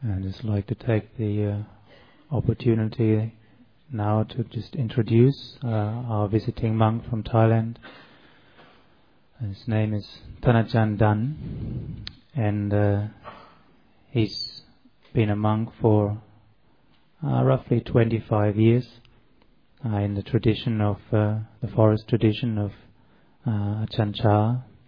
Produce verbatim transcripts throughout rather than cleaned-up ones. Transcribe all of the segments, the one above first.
I'd just like to take the uh, opportunity now to just introduce uh, our visiting monk from Thailand. His name is Thanachan Dan, and uh, he's been a monk for uh, roughly twenty-five years uh, in the tradition of uh, the forest tradition of uh, Ajahn Chah,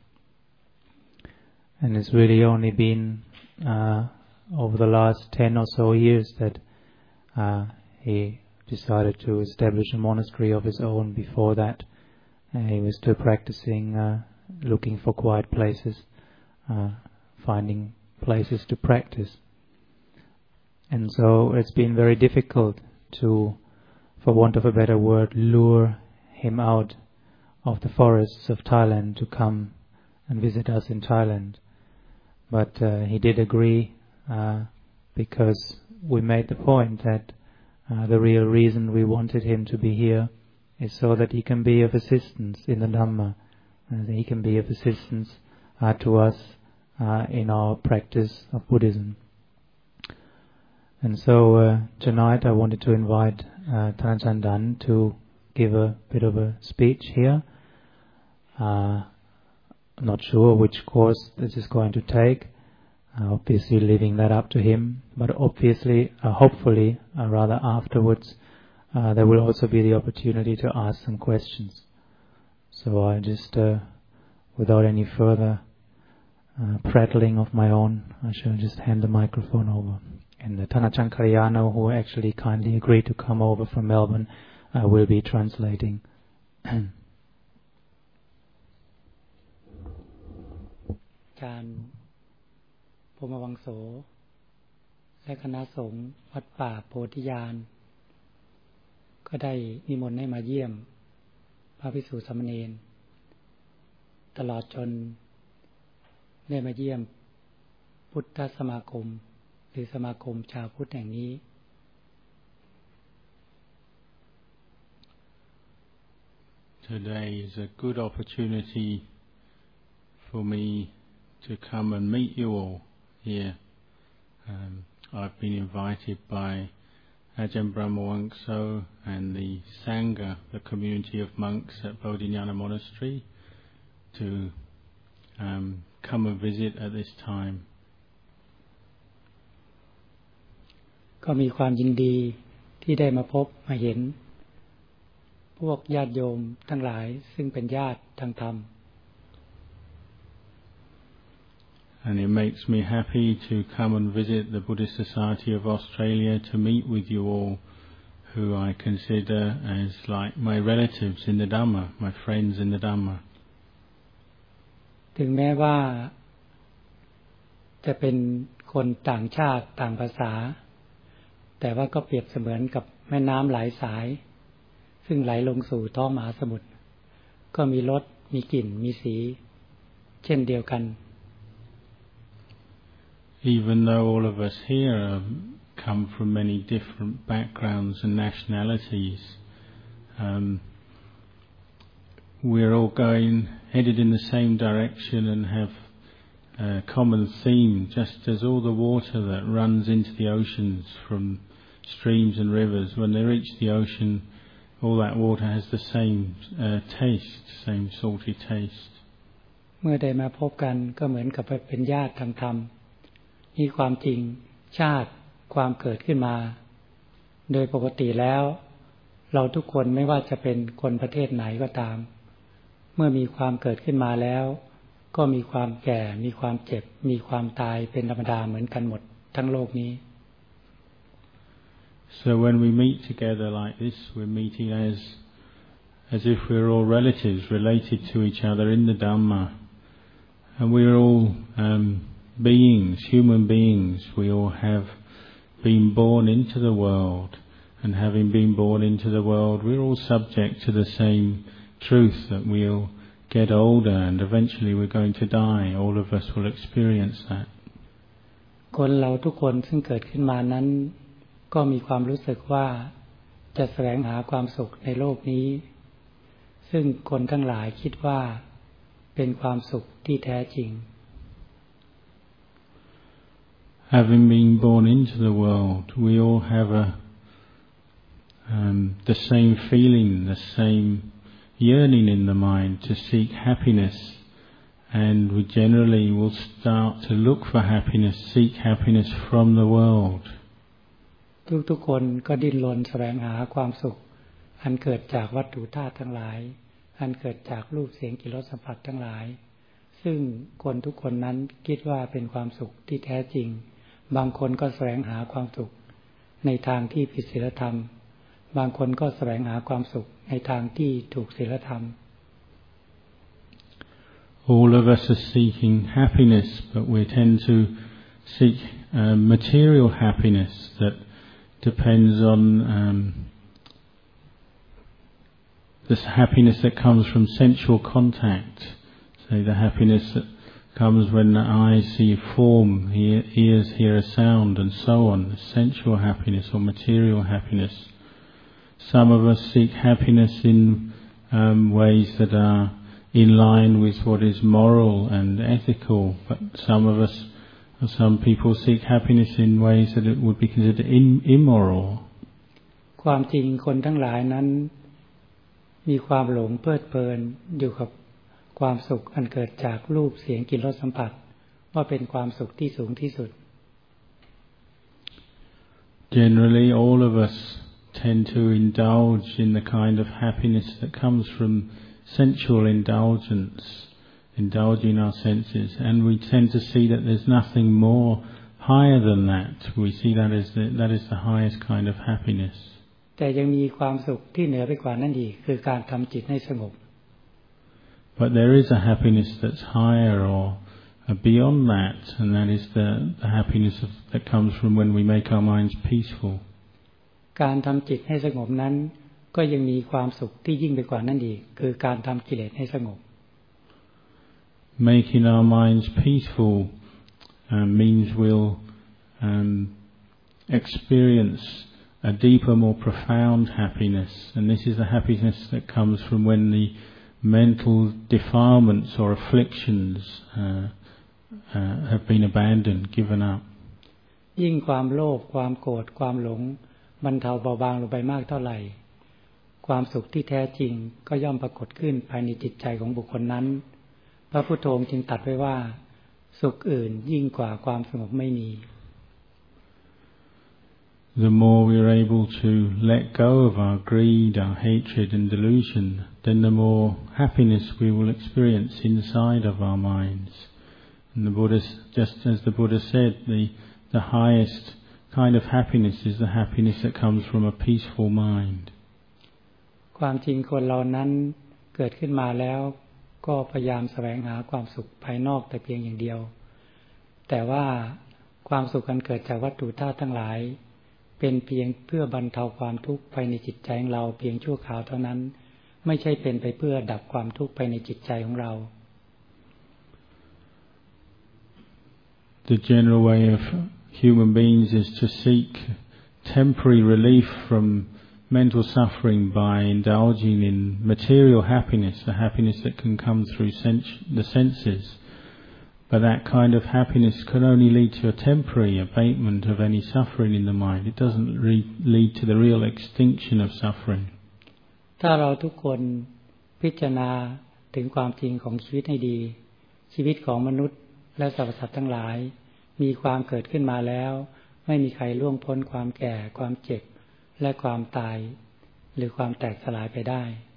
and it's really only been uh, over the last ten or so years that uh, he decided to establish a monastery of his own. Before that, uh, he was still practicing, uh, looking for quiet places, uh, finding places to practice. And so it's been very difficult to, for want of a better word, lure him out of the forests of Thailand to come and visit us in Thailand. But uh, he did agree uh, because we made the point that uh, the real reason we wanted him to be here is so that he can be of assistance in the Dhamma, and that he can be of assistance uh, to us uh, in our practice of Buddhism. And so uh, tonight I wanted to invite uh, Thanachan Dan to give a bit of a speech here. Uh, I'm not sure which course this is going to take, uh, obviously leaving that up to him, but obviously, uh, hopefully, uh, rather afterwards, uh, there will also be the opportunity to ask some questions. So I just, uh, without any further uh, prattling of my own, I shall just hand the microphone over. And the Thanachan Kalyano, who actually kindly agreed to come over from Melbourne, uh, will be translating. อาจารย์พรหมวังโสและคณะสงฆ์วัดป่าโพธิญาณก็ได้นิมนต์ให้มาเยี่ยมพระภิกษุสามเณรตลอดจนได้มาเยี่ยมพุทธสมาคมหรือสมาคมชาวพุทธแห่งนี้ Today is a good opportunity for me to come and meet you all here. Um, I've been invited by Ajahn Brahmawangso and the Sangha, the community of monks at Bodhinyana Monastery, to um, come and visit at this time. ก็มีความยินดีที่ได้มาพบมาเห็นพวกญาติโยมทั้งหลายซึ่งเป็นญาติทางธรรม And it makes me happy to come and visit the Buddhist Society of Australia to meet with you all, who I consider as like my relatives in the Dhamma, my friends in the Dhamma. ถึงแม้ว่าจะเป็นคนต่างชาติต่างภาษาแต่ว่าก็เปรียบเสมือนกับแม่น้ำหลายสายซึ่งไหลลงสู่ท้องมหาสมุทรก็มีรสมีกลิ่นมีสีเช่นเดียวกัน Even though all of us here are, come from many different backgrounds and nationalities, um, we're all going headed in the same direction and have a common theme, just as all the water that runs into the oceans from streams and rivers, when they reach the ocean, all that water has the same uh, taste, same salty taste. เมื่อได้มาพบกันก็เหมือนกับเป็นญาติทางธรรมนี่ความจริงชาติความเกิดขึ้นมาโดยปกติแล้วเราทุกคนไม่ว่าจะเป็นคนประเทศไหนก็ตามเมื่อมีความเกิดขึ้นมาแล้วก็มีความแก่มีความเจ็บมีความตายเป็นธรรมดาเหมือนกันหมดทั้งโลกนี้ So when we meet together like this, we're meeting as as if we're all relatives related to each other in the Dhamma, and we're all um, beings, human beings. We all have been born into the world, and having been born into the world, we're all subject to the same truth that we'll get older and eventually we're going to die. All of us will experience that. คนเราทุกคนซึ่งเกิดขึ้นมานั้นก็มีความรู้สึกว่าจะแสวงหาความสุขในโลกนี้ซึ่งคนทั้งหลายคิดว่าเป็นความสุขที่แท้จริง having been born into the world, we all have a um, the same feeling, the same yearning in the mind to seek happiness, and we generally will start to look for happiness, seek happiness from the world. ทุกๆคนก็ดิ้นรนแสวงหาความสุขอันเกิดจากวัตถุธาตุทั้งหลายอันเกิดจากรูปเสียงกลิ่นรสสัมผัสทั้งหลายซึ่งคนทุกคนนั้นคิดว่าเป็นความสุขที่แท้จริงบางคนก็แสวงหาความสุขในทางที่ผิดศีลธรรมบางคนก็แสวงหาความสุขในทางที่ถูกศีลธรรม All of us are seeking happiness, but we tend to seek uh, material happiness that depends on um, this happiness that comes from sensual contact. Say the happiness that comes when the eyes see form, hear, ears hear a sound, and so on. Sensual happiness or material happiness. Some of us seek happiness in um, ways that are in line with what is moral and ethical, but some of us, some people seek happiness in ways that it would be considered in, immoral. ความจริงคนทั้งหลายนั้นมีความหลงเพลิดเพลินอยู่กับความสุขอันเกิดจากรูปเสียงกลิ่นรสสัมผัสว่าเป็นความสุขที่สูงที่สุด Generally, all of us tend to indulge in the kind of happiness that comes from sensual indulgence, indulging our senses, and we tend to see that there's nothing more higher than that. We see that as the, that is the highest kind of happiness. แต่ยังมีความสุขที่เหนือไปกว่านั้นอีกคือการทำจิตให้สงบ But there is a happiness that's higher or beyond that, and that is the, the happiness of, that comes from when we make our minds peaceful. การทำจิตให้สงบนั้นก็ยังมีความสุขที่ยิ่งไปกว่านั้นอีกคือการทำกิเลสให้สงบ Making our minds peaceful uh, means we'll um, experience a deeper, more profound happiness, and this is the happiness that comes from when the mental defilements or afflictions uh, uh, have been abandoned, given up. ยิ่งความโลภความโกรธความหลงบรรเทาเบาบางลงไปมากเท่าไหร่ความสุขที่แท้จริงก็ย่อมปรากฏขึ้นภายในจิตใจของบุคคลนั้นพระพุทโธจึงตรัสไว้ว่าสุขอื่นยิ่งกว่าความสงบไม่มี The more we are able to let go of our greed, our hatred and delusion, then the more happiness we will experience inside of our minds. And the Buddha, just as the Buddha said, the, the highest kind of happiness is the happiness that comes from a peaceful mind. ความจริงคนเรานั้นเกิดขึ้นมาแล้วก็พยายามแสวงหาความสุขภายนอกแต่เพียงอย่างเดียวแต่ว่าความสุขอันเกิดจากวัตถุธาตุทั้งหลายเป็นเพียงเพื่อบรรเทาความทุกข์ภายในจิตใจของเราเพียงชั่วคราวเท่านั้นไม่ใช่เป็นไปเพื่อดับความทุกข์ภายในจิตใจของเรา The general way of human beings is to seek temporary relief from mental suffering by indulging in material happiness, the happiness that can come through sens- the senses. But that kind of happiness can only lead to a temporary abatement of any suffering in the mind. It doesn't re- lead to the real extinction of suffering. ถ้าเราทุกคนพิจารณาถึงความจริงของชีวิตให้ดีชีวิตของมนุษย์และสรรพสัตว์ทั้งหลายมีความเกิดขึ้นมาแล้วไม่มีใครล่วงพ้นความแก่ความเจ็บและความตายหรือความแตกสลายไปได้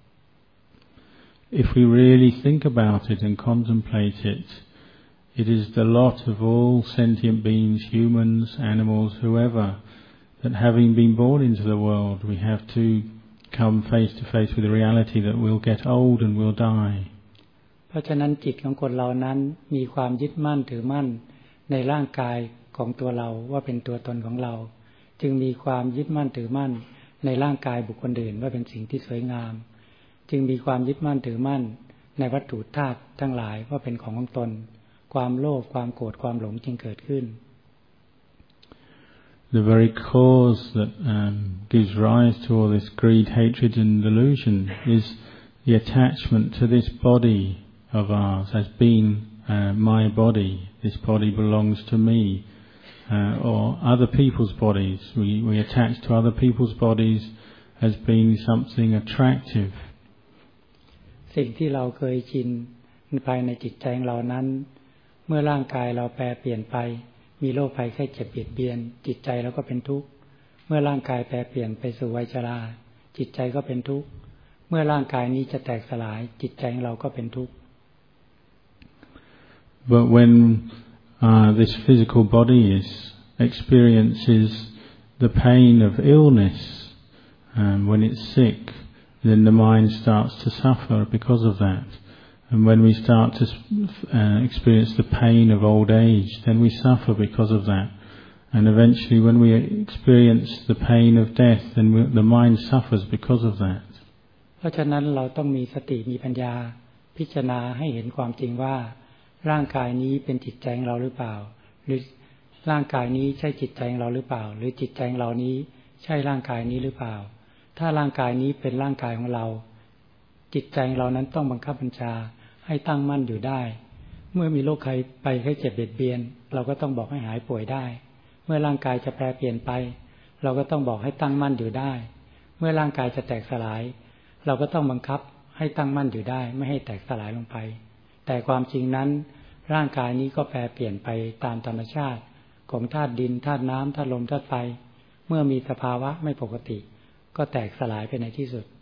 If we really think about it and contemplate it, it is the lot of all sentient beings, humans, animals, whoever, that having been born into the world, we have to come face to face with the reality that we'll get old and we'll die. เพราะฉะนั้นจิตของคนเรานั้นมีความยึดมั่นถือมั่นในร่างกายของตัวเราว่าเป็นตัวตนของเราจึงมีความยึดมั่นถือมั่นในร่างกายบุคคลอื่นว่าเป็นสิ่งที่สวยงามจึงมีความยึดมั่นถือมั่นในวัตถุธาตุทั้งหลายว่าเป็นของของตนความโลภความโกรธความหลงจึงเกิดขึ้น The very cause that um, gives rise to all this greed, hatred and delusion is the attachment to this body of ours as being uh, my body. This body belongs to me. uh, or other people's bodies. We, we attach to other people's bodies as being something attractive. สิ่งที่เราเคยชินภายในจิตใจของเรานั้นเมื่อร่างกายเราแปรเปลี่ยนไปมีโรคภัยไข้เจ็บเบียดเบียนจิตใจเราก็เป็นทุกข์เมื่อร่างกายแปรเปลี่ยนไปสู่วัยชราจิตใจก็เป็นทุกข์เมื่อร่างกายนี้จะแตกสลายจิตใจของเราก็เป็นทุกข์ But when uh, this physical body is experiences the pain of illness, um, when it's sick, then the mind starts to suffer because of that. And when we start to uh, experience the pain of old age, then we suffer because of that. And eventually when we experience the pain of death, then we, the mind suffers because of that. เพราะฉะนั้นเราต้องมีสติมีปัญญาพิจารณาให้เห็นความจริงว่าร่างกายนี้เป็นจิตใจของเราหรือเปล่าหรือร่างกายนี้ใช่จิตใจของเราหรือเปล่าหรือจิตใจของเรานี้ใช่ร่างกายนี้หรือเปล่าถ้าร่างกายนี้เป็นร่างกายของเราจิตใจของเรานั้นต้องบังคับบัญชาให้ตั้งมั่นอยู่ได้เมื่อมีโรคใครไปไข้เจ็บเบียดเบียนเราก็ต้องบอกให้หายป่วยได้เมื่อร่างกายจะแปรเปลี่ยนไปเราก็ต้องบอกให้ตั้งมั่นอยู่ได้เมื่อร่างกายจะแตกสลายเราก็ต้องบังคับให้ตั้งมั่นอยู่ได้ไม่ให้แตกสลายลงไปแต่ความจริงนั้นร่างกายนี้ก็แปรเปลี่ยนไปตามธรรมชาติของธาตุดินธาตุน้ำธาตุลมธาตุไฟเมื่อมีสภาวะไม่ปกติก็แตกสลายไปในที่สุด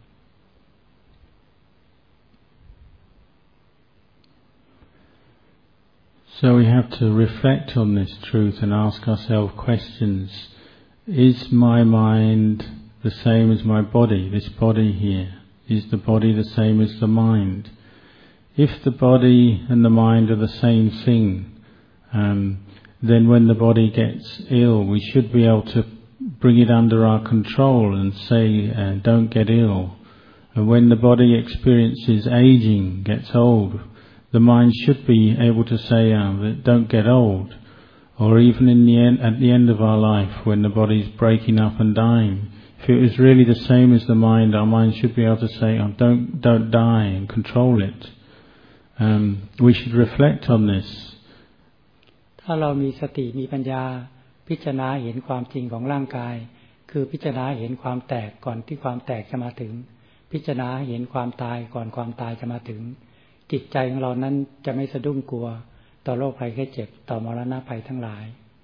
So we have to reflect on this truth and ask ourselves questions. Is my mind the same as my body, this body here? Is the body the same as the mind? If the body and the mind are the same thing, um, then when the body gets ill, we should be able to bring it under our control and say, uh, don't get ill. And when the body experiences aging, gets old, the mind should be able to say, uh, don't get old. Or even in the end, at the end of our life, when the body is breaking up and dying, if it was really the same as the mind, our mind should be able to say, oh, don't, don't die and control it. Um, we should reflect on this. ถ้าเรามีสติมีปัญญาพิจารณาเห็นความจริงของร่างกายคือพิจารณาเห็นความแตกก่อนที่ความแตกจะมาถึงพิจารณาเห็นความตายก่อนความตายจะมาถึงจิตใจของเรานั้นจะไม่สะดุ้งกลัวต่อโรคภัยไข้เจ็บต่อมรณะภัยทั้งหลาย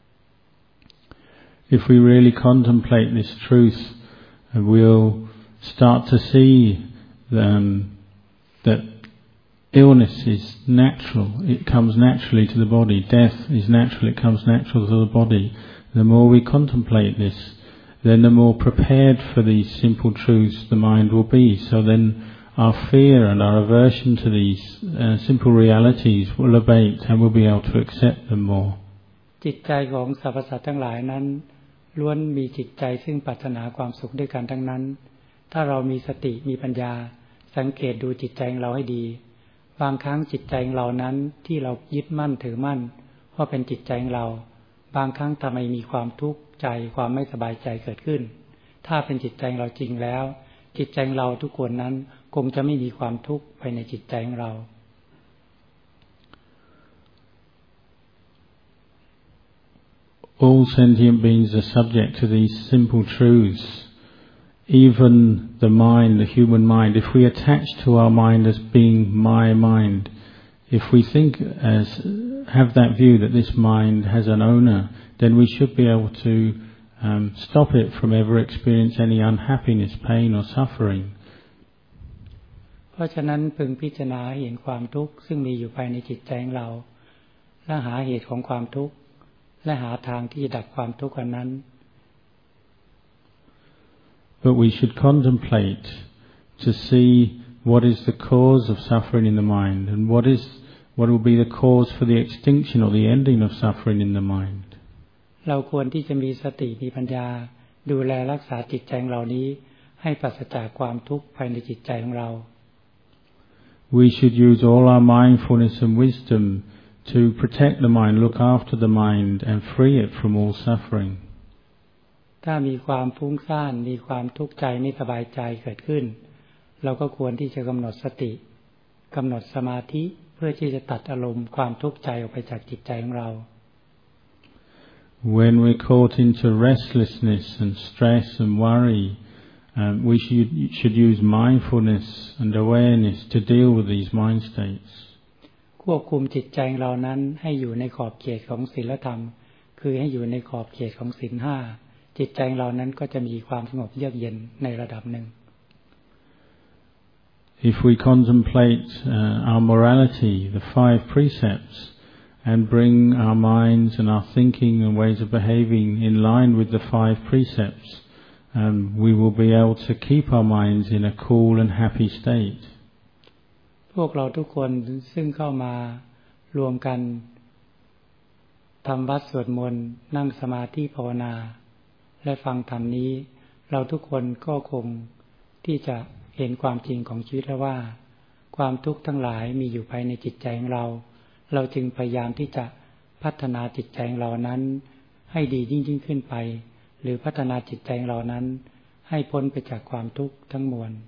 If we really contemplate this truth, we'll start to see um, that illness is natural. It comes naturally to the body. Death is natural. It comes natural to the body. The more we contemplate this, then the more prepared for these simple truths the mind will be. So then our fear and our aversion to these uh, simple realities will abate and we'll be able to accept them more. จิตใจของสรรพสัตว์ทั้งหลายนั้นล้วนมีจิตใจซึ่งปรารถนาความสุขด้วยกันทั้งนั้นถ้าเรามีสติมีปัญญาสังเกตดูจิตใจของเราให้ดีบางครั้งจิตใจของเรานั้นที่เรายึดมั่นถือมั่นว่าเป็นจิตใจของเราบางครั้งทำไมมีความทุกข์ใจความไม่สบายใจเกิดขึ้นถ้าเป็นจิตใจของเราจริงแล้วจิตใจของเราทุกคนนั้นคงจะไม่มีความทุกข์ภายในจิตใจของเรา All sentient beings are subject to these simple truths. Even the mind, the human mind, if we attach to our mind as being my mind, if we think as, have that view that this mind has an owner, then we should be able to um, stop it from ever experience any unhappiness, pain or suffering. เพราะฉะนั้นพึงพิจารณาเห็นความทุกข์ซึ่งมีอยู่ภายในจิตใจของเราและหาเหตุของความทุกข์และหาทางที่จะดับความทุกข์นั้น But we should contemplate to see what is the cause of suffering in the mind and what is what will be the cause for the extinction or the ending of suffering in the mind. เราควรที่จะมีสติมีปัญญาดูแลรักษาจิตใจของเรานี้ให้ปราศจากความทุกข์ภายในจิตใจของเรา We should use all our mindfulness and wisdom to protect the mind, look after the mind and free it from all suffering. ถ้ามีความฟุ้งซ่านมีความทุกข์ใจไม่สบายใจเกิดขึ้นเราก็ควรที่จะกำหนดสติกำหนดสมาธิเพื่อที่จะตัดอารมณ์ความทุกข์ใจออกไปจากจิตใจของเรา when we're caught into restlessness and stress and worry, um, we should, should use mindfulness and awareness to deal with these mind states. ควบคุมจิตใจเรานั้นให้อยู่ในขอบเขตของศีลธรรมคือให้อยู่ในขอบเขตของศีลห้าจิตใจเรานั้นก็จะมีความสงบเยือกเย็นในระดับหนึ่ง If we contemplate uh, our morality, the five precepts, and bring our minds and our thinking and ways of behaving in line with the five precepts, um, we will be able to keep our minds in a cool and happy state. พวกเราทุกคนซึ่งเข้ามารวมกันทำวัดสวดมนต์นั่งสมาธิภาวนาและฟังธรรมนี้เราทุกคนก็คงที่จะเห็นความจริงของชีวิตแล้วว่าความทุกข์ทั้งหลายมีอยู่ภายในจิตใจของเราเราจึงพยายามที่จะพัฒนาจิตใจของเรานั้นให้ดียิ่งยิ่งขึ้นไปหรือพัฒนาจิตใจของเรานั้นให้พ้นไปจากความทุกข์ทั้งมวล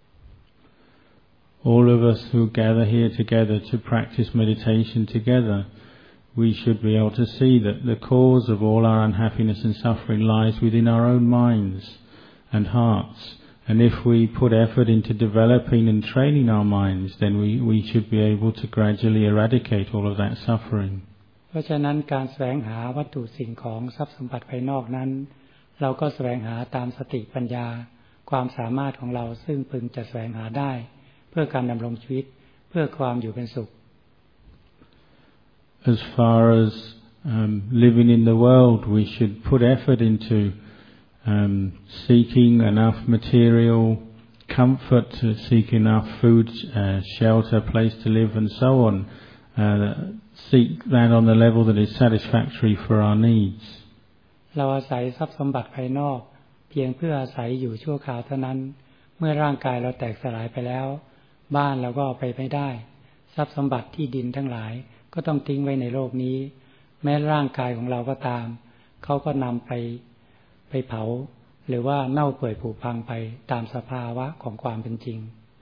All of us who gather here together to practice meditation together, we should be able to see that the cause of all our unhappiness and suffering lies within our own minds and hearts. And if we put effort into developing and training our minds, then we, we should be able to gradually eradicate all of that suffering. เพราะฉะนั้นการแสวงหาวัตถุสิ่งของทรัพย์สมบัติภายนอกนั้นเราก็แสวงหาตามสติปัญญาความสามารถของเราซึ่งพึงจะแสวงหาได้เพื่อการดำรงชีวิตเพื่อความอยู่เป็นสุข As far as um, living in the world, we should put effort into um, seeking enough material comfort, to seek enough food, uh, shelter, place to live, and so on. Uh, seek that on the level that is satisfactory for our needs. เราอาศัยทรัพย์สมบัติภายนอกเพียงเพื่ออาศัยอยู่ชั่วคราวเท่านั้นเมื่อร่างกายเราแตกสลายไปแล้วบ้านเราก็เอาไปไม่ได้ทรัพย์สมบัติที่ดินทั้งหลายก็ต้องทิ้งไว้ในโลกนี้แม้ร่างกายของเราก็ตามเขาก็นำไปไปเผาหรือว่าเน่าเปื่อยผุพังไปตามสภาวะของความเป็นจริง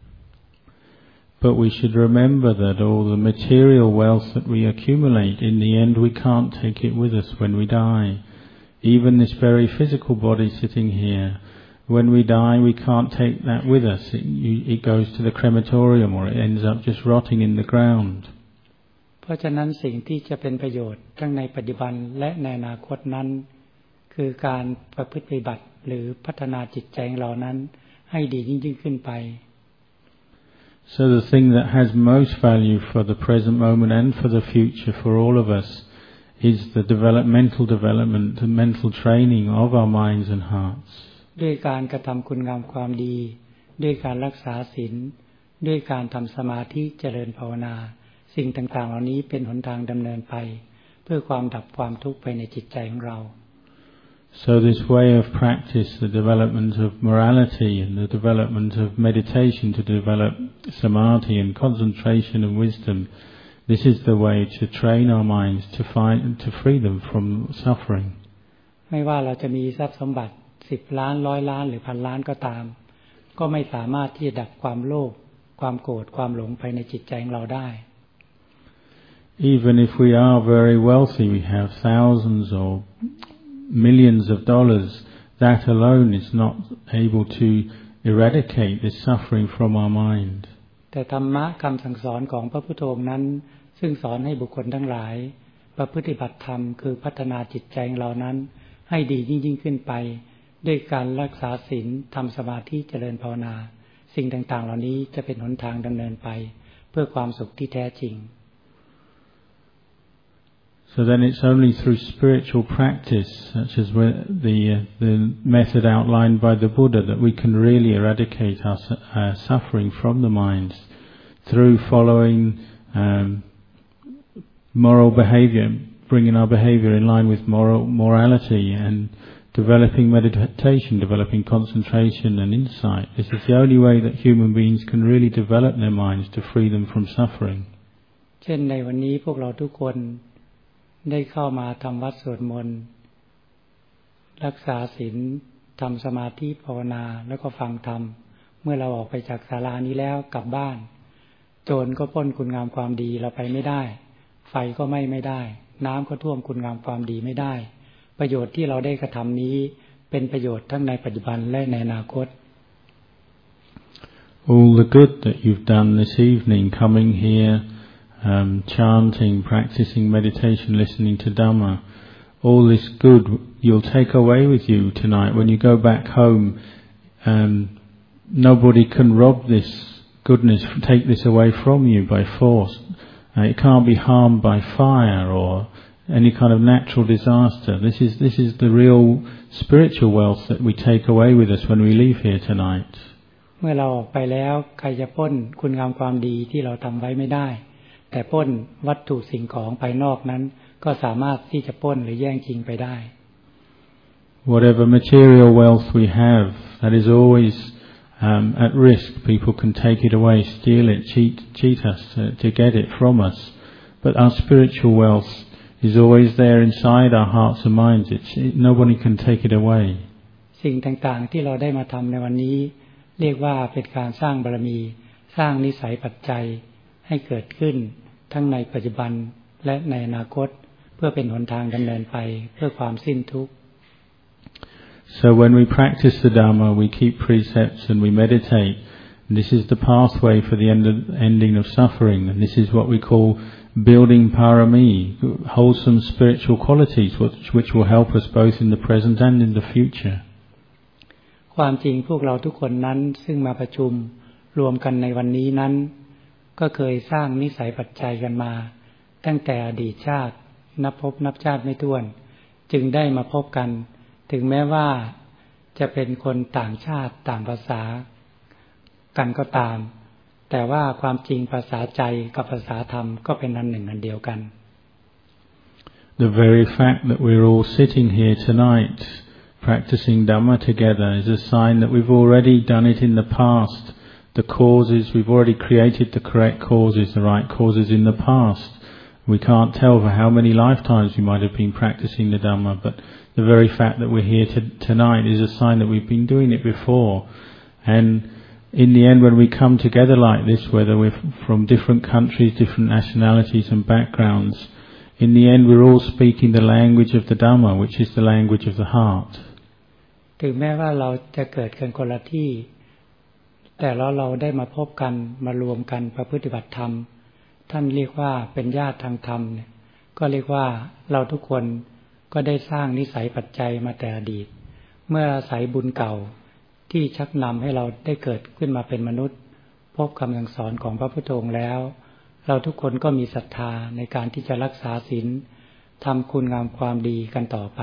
But we should remember that all the material wealth that we accumulate, in the end we can't take it with us when we die. Even this very physical body sitting here, when we die we can't take that with us. It, it goes to the crematorium or it ends up just rotting in the ground. เพราะฉะนั้นสิ่งที่จะเป็นประโยชน์ทั้งในปัจจุบันและในอนาคตนั้นคือการประพฤติปฏิบัติหรือพัฒนาจิตใจของเรานั้นให้ดียิ่งยิ่งขึ้นไป So the thing that has most value for the present moment and for the future for all of us is the developmental development, the mental training of our minds and hearts. ด้วยการกระทำคุณงามความดีด้วยการรักษาศีลด้วยการทำสมาธิเจริญภาวนาสิ่งต่างๆเหล่านี้เป็นหนทางดำเนินไปเพื่อความดับความทุกข์ไปในจิตใจของเรา So this way of practice, the development of morality and the development of meditation to develop samadhi and concentration and wisdom, this is the way to train our minds to find to free them from suffering. ไม่ว่าเราจะมีทรัพย์สมบัติสิบล้านร้อยล้านหรือพันล้านก็ตามก็ไม่สามารถที่จะดับความโลภความโกรธความหลงภายในจิตใจของเราได้ Even if we are very wealthy, we have thousands or millions of dollars, that alone is not able to eradicate this suffering from our mind. แต่ธรรมะคำสั่งสอนของพระพุทธองค์นั้นซึ่งสอนให้บุคคลทั้งหลายประพฤติบัติธรรมคือพัฒนาจิตใจของเรานั้นให้ดียิ่งยิ่งขึ้นไปด้วยการรักษาศีลทำสมาธิเจริญภาวนาสิ่งต่างๆเหล่านี้จะเป็นหนทางดำเนินไปเพื่อความสุขที่แท้จริง So then it's only through spiritual practice, such as the uh, the method outlined by the Buddha, that we can really eradicate our uh, suffering from the mind through following um, moral behavior, bringing our behavior in line with moral morality, and developing meditation, developing concentration and insight. This is the only way that human beings can really develop their minds to free them from suffering. เช่นในวันนี้พวกเราทุกคนได้เข้ามาทำวัดสวดมนต์รักษาศีลทำสมาธิภาวนาแล้วก็ฟังธรรมเมื่อเราออกไปจากศาลานี้แล้วกลับบ้านโจรก็ปล้นคุณงามความดีเราไปไม่ได้ไฟก็ไหม้ไม่ได้น้ำก็ท่วมคุณงามความดีไม่ได้ประโยชน์ที่เราได้กระทำนี้เป็นประโยชน์ทั้งในปัจจุบันและในอนาคต All the good that you've done this evening, coming here, um, chanting, practicing meditation, listening to Dhamma, all this good you'll take away with you tonight. When you go back home, um, nobody can rob this goodness, take this away from you by force. Uh, it can't be harmed by fire or any kind of natural disaster. This is this is the real spiritual wealth that we take away with us when we leave here tonight. เมื่อเราออกไปแล้วใครจะปล้นคุณงามความดีที่เราทำไว้ไม่ได้แต่ปล้นวัตถุสิ่งของภายนอกนั้นก็สามารถที่จะปล้นหรือแย่งชิงไปได้ Whatever material wealth we have, that is always um, at risk. People can take it away, steal it, cheat cheat us to, to get it from us. But our spiritual wealth is always there inside our hearts and minds. It's, it, nobody can take it away. สิ่งต่างๆที่เราได้มาทำในวันนี้เรียกว่าเป็นการสร้างบารมีสร้างนิสัยปัจจัยให้เกิดขึ้นทั้งในปัจจุบันและในอนาคตเพื่อเป็นหนทางดำเนินไปเพื่อความสิ้นทุกข์ So when we practice the Dhamma, we keep precepts and we meditate. This is the pathway for the end of, ending of suffering, and this is what we call building parami, wholesome spiritual qualities, which, which will help us both in the present and in the future. ความจริงพวกเราทุกคนนั้นซึ่งมาประชุมรวมกันในวันนี้นั้นก็เคยสร้างนิสัยปัจจัยกันมาตั้งแต่อดีตชาตินับพบนับชาติไม่ถ้วนจึงได้มาพบกันถึงแม้ว่าจะเป็นคนต่างชาติต่างภาษากันก็ตามแต่ว่าความจริงภาษาใจกับภาษาธรรมก็เป็นอันหนึ่งอันเดียวกัน The very fact that we're all sitting here tonight practicing Dhamma together is a sign that we've already done it in the past. The causes, we've already created the correct causes, the right causes in the past. We can't tell for how many lifetimes we might have been practicing the Dhamma, but the very fact that we're here to, tonight is a sign that we've been doing it before. And in the end, when we come together like this, whether we're from different countries, different nationalities and backgrounds, in the end we're all speaking the language of the Dhamma, which is the language of the heart. ถึงแม้ว่าเราจะเกิดกันคนละที่แต่แล้วเราได้มาพบกันมารวมกันประพฤติบัติธรรมท่านเรียกว่าเป็นญาติทางธรรมเนี่ยก็เรียกว่าเราทุกคนก็ได้สร้างนิสัยปัจจัยมาแต่อดีตเมื่ออาศัยบุญเก่าที่ชักนำให้เราได้เกิดขึ้นมาเป็นมนุษย์พบคำสั่งสอนของพระพุทธองค์แล้วเราทุกคนก็มีศรัทธาในการที่จะรักษาศีลทำคุณงามความดีกันต่อไป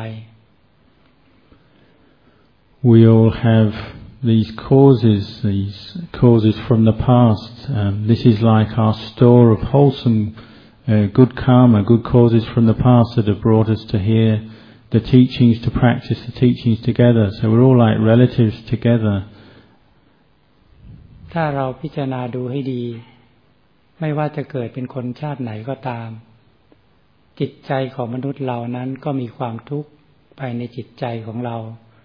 We all have these causes, these causes from the past. Um, this is like our store of wholesome, uh, good karma, good causes from the past that have brought us to here, the teachings to practice the teachings together. So we're all like relatives together. ถ้าเราพิจารณาดูให้ดีไม่ว่าจะเกิดเป็นคนชาติไหนก็ตามจิตใจของมนุษย์เรานั้นก็มีความทุกข์ภายในจิตใจของเรา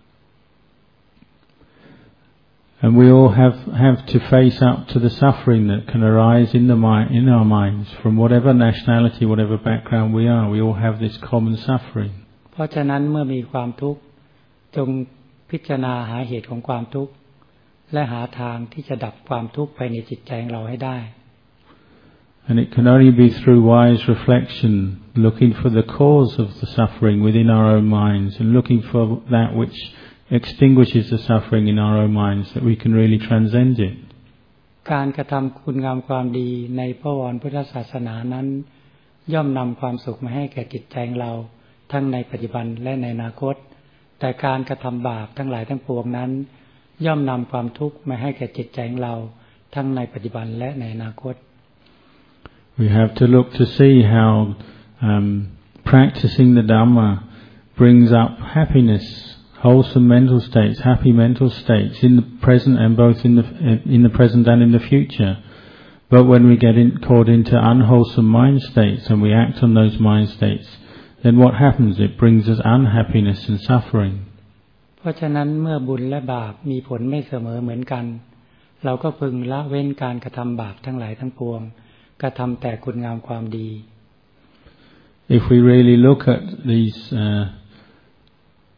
And we all have have to face up to the suffering that can arise in the mind, in our minds, from whatever nationality, whatever background we are. We all have this common suffering. เพราะฉะนั้นเมื่อมีความทุกข์จงพิจารณาหาเหตุของความทุกข์และหาทางที่จะดับความทุกข์ภายในจิตใจของเราให้ได้ And it can only be through wise reflection, looking for the cause of the suffering within our own minds, and looking for that which extinguishes the suffering in our own minds, that we can really transcend it. การกระทำคุณงามความดีในพระวรพุทธศาสนานั้นย่อมนำความสุขมาให้แก่จิตใจของเราทั้งในปัจจุบันและในอนาคตแต่การกระทำบาปทั้งหลายทั้งปวงนั้นย่อมนำความทุกข์มาให้แก่จิตใจของเราทั้งในปัจจุบันและในอนาคต We have to look to see how um, practicing the Dhamma brings up happiness, wholesome mental states, happy mental states in the present and both in the in the present and in the future. But when we get in, caught into unwholesome mind states and we act on those mind states, then what happens? It brings us unhappiness and suffering. เพราะฉะนั้นเมื่อบุญและบาปมีผลไม่เสมอเหมือนกันเราก็พึงละเว้นการกระทำบาปทั้งหลายทั้งปวงกระทำแต่คุณงามความดี If we really look at these uh,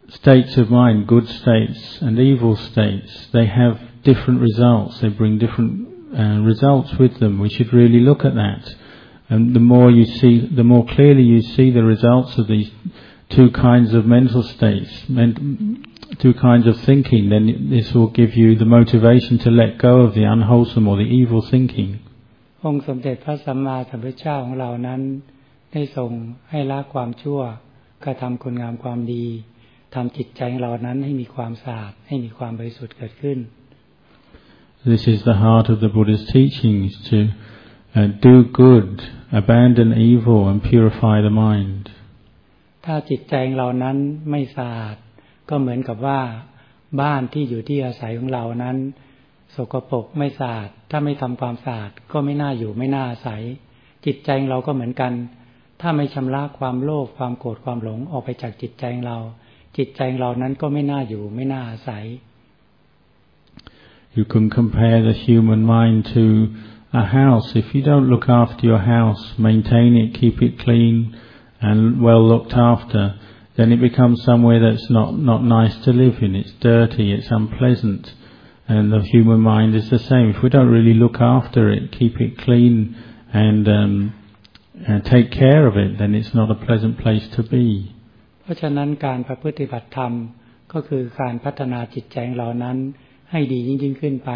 states of mind, good states and evil states, they have different results. They bring different uh, results with them. We should really look at that. And the more you see, the more clearly you see the results of these two kinds of mental states, two kinds of thinking, then this will give you the motivation to let go of the unwholesome or the evil thinking. องค์สมเด็จพระสัมมาสัมพุทธเจ้าของเรานั้นได้ทรงให้ละความชั่วกระทำคุณงามความดีทำจิตใจของเรานั้นให้มีความสะอาดให้มีความบริสุทธิ์เกิดขึ้น This is the heart of the Buddha's teachings, to uh, do good, abandon evil and purify the mind. ถ้าจิตใจของเรานั้นไม่สะอาดก็เหมือนกับว่าบ้านที่อยู่ที่อาศัยของเรานั้นสกปรกไม่สะอาดถ้าไม่ทำความสะอาดก็ไม่น่าอยู่ไม่น่าอาศัยจิตใจของเราก็เหมือนกันถ้าไม่ชำระความโลภความโกรธความหลงออกไปจากจิตใจของเราจิตใจของเรานั้นก็ไม่น่าอยู่ไม่น่าอาศัย You can compare the human mind to a house. If you don't look after your house, maintain it, keep it clean and well looked after, then it becomes somewhere that's not not nice to live in. It's dirty, it's unpleasant. And the human mind is the same. If we don't really look after it, keep it clean and um, and take care of it, then it's not a pleasant place to be. เพราะฉะนั้นการประพฤติบัติธรรมก็คือการพัฒนาจิตใจของเรานั้นให้ดียิ่งๆขึ้นไป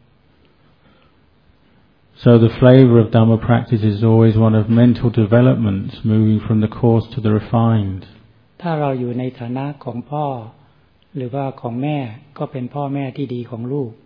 So the flavor of Dhamma practice is always one of mental development, moving from the coarse to the refined. ถ้าเราอยู่ในฐานะของพ่อหรือว่าของแม่ก็เป็นพ่อแม่ที่ดีของลูก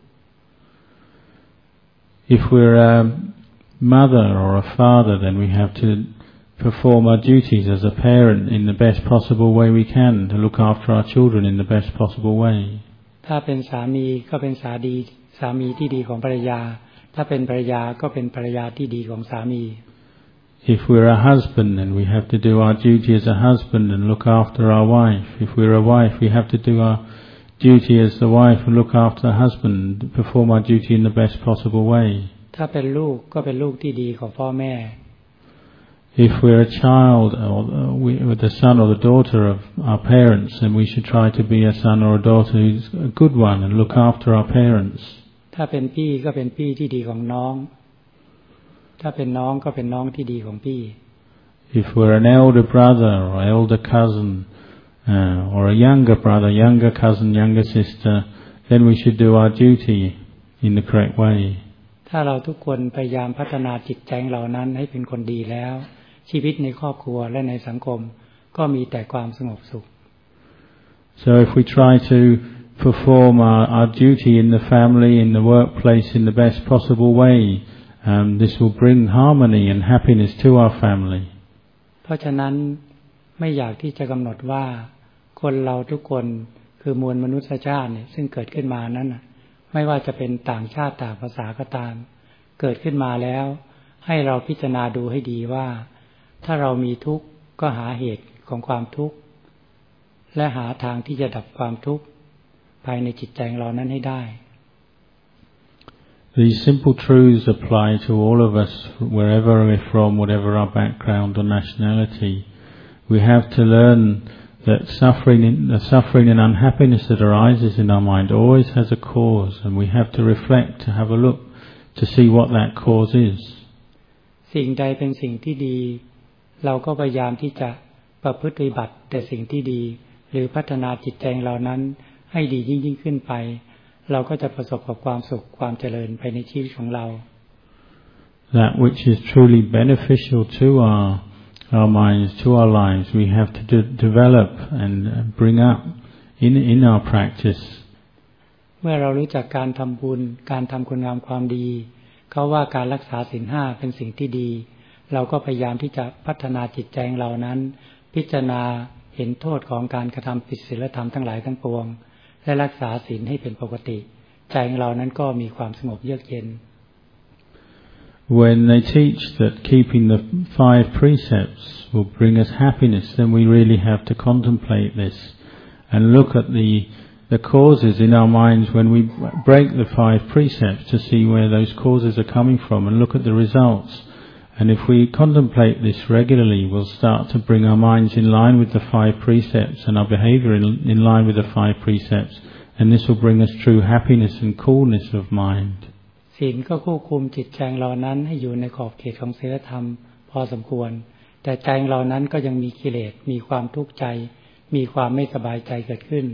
If we're a mother or a father, then we have to perform our duties as a parent in the best possible way we can, to look after our children in the best possible way. ถ้าเป็นสามีก็เป็นสาดีสามีที่ดีของภรรยาถ้าเป็นภรรยาก็เป็นภรรยาที่ดีของสามี If we're a husband, then we have to do our duty as a husband and look after our wife. If we're a wife, we have to do our duty as the wife and look after the husband, perform our duty in the best possible way. ถ้าเป็นลูกก็เป็นลูกที่ดีของพ่อแม่ If we're a child or we, or the son or the daughter of our parents, then we should try to be a son or a daughter who's a good one and look after our parents. ถ้าเป็นพี่ก็เป็นพี่ที่ดีของน้องถ้าเป็นน้องก็เป็นน้องที่ดีของพี่ If we're an elder brother or elder cousin uh, or a younger brother, younger cousin, younger sister, then we should do our duty in the correct way. ถ้าเราทุกคนพยายามพัฒนาจิตใจของเรานั้นให้เป็นคนดีแล้วชีวิตในครอบครัวและในสังคมก็มีแต่ความสงบสุข So if we try to perform our, our duty in the family, in the workplace in the best possible way, um, this will bring harmony and happiness to our family. เพราะฉะนั้นไม่อยากที่จะกำหนดว่าคนเราทุกคนคือมวลมนุษยชาติเนี่ยซึ่งเกิดขึ้นมานั้นไม่ว่าจะเป็นต่างชาติต่างภาษาก็ตามเกิดขึ้นมาแล้วให้เราพิจารณาดูให้ดีว่าถ้าเรามีทุกข์ก็หาเหตุของความทุกข์และหาทางที่จะดับความทุกข์ภายในจิตใจของเรานั้นให้ได้ These simple truths apply to all of us, wherever we're from, whatever our background or nationality. We have to learn that suffering, the suffering and unhappiness that arises in our mind always has a cause, and we have to reflect, to have a look, to see what that cause is. สิ่งใดเป็นสิ่งที่ดีเราก็พยายามที่จะประพฤติปฏิบัติแต่สิ่งที่ดีหรือพัฒนาจิตใจเรานั้นให้ดียิ่งยิ่งขึ้นไปเราก็จะประสบกับความสุขความเจริญภายในชีวิตของเรา That which is truly beneficial to our our minds, to our lives, we have to de- develop and bring up in in our practice. เมื่อเรารู้จักการทำบุญการทำคุณงามความดีเขาว่าการรักษาศีลห้าเป็นสิ่งที่ดีเราก็พยายามที่จะพัฒนาจิตใจของเรานั้นพิจารณาเห็นโทษของการกระทำผิดศีลธรรมทั้งหลายทั้งปวงและรักษาศีลให้เป็นปกติใจของเรานั้นก็มีความสงบเยือกเย็น When they teach that keeping the five precepts will bring us happiness, then we really have to contemplate this and look at the the causes in our minds when we break the five precepts to see where those causes are coming from and look at the results And if we contemplate this regularly, we'll start to bring our minds in line with the five precepts and our behavior in, in line with the five precepts. And this will bring us true happiness and coolness of mind. ศีลก็ควบคุมจิตใจเรานั้นให้อยู่ในขอบเขตของศีลธรรมพอสมควรแต่ใจเรานั้นก็ยังมีกิเลสมีความทุกข์ใจมีความไม่สบายใจเกิดขึ้น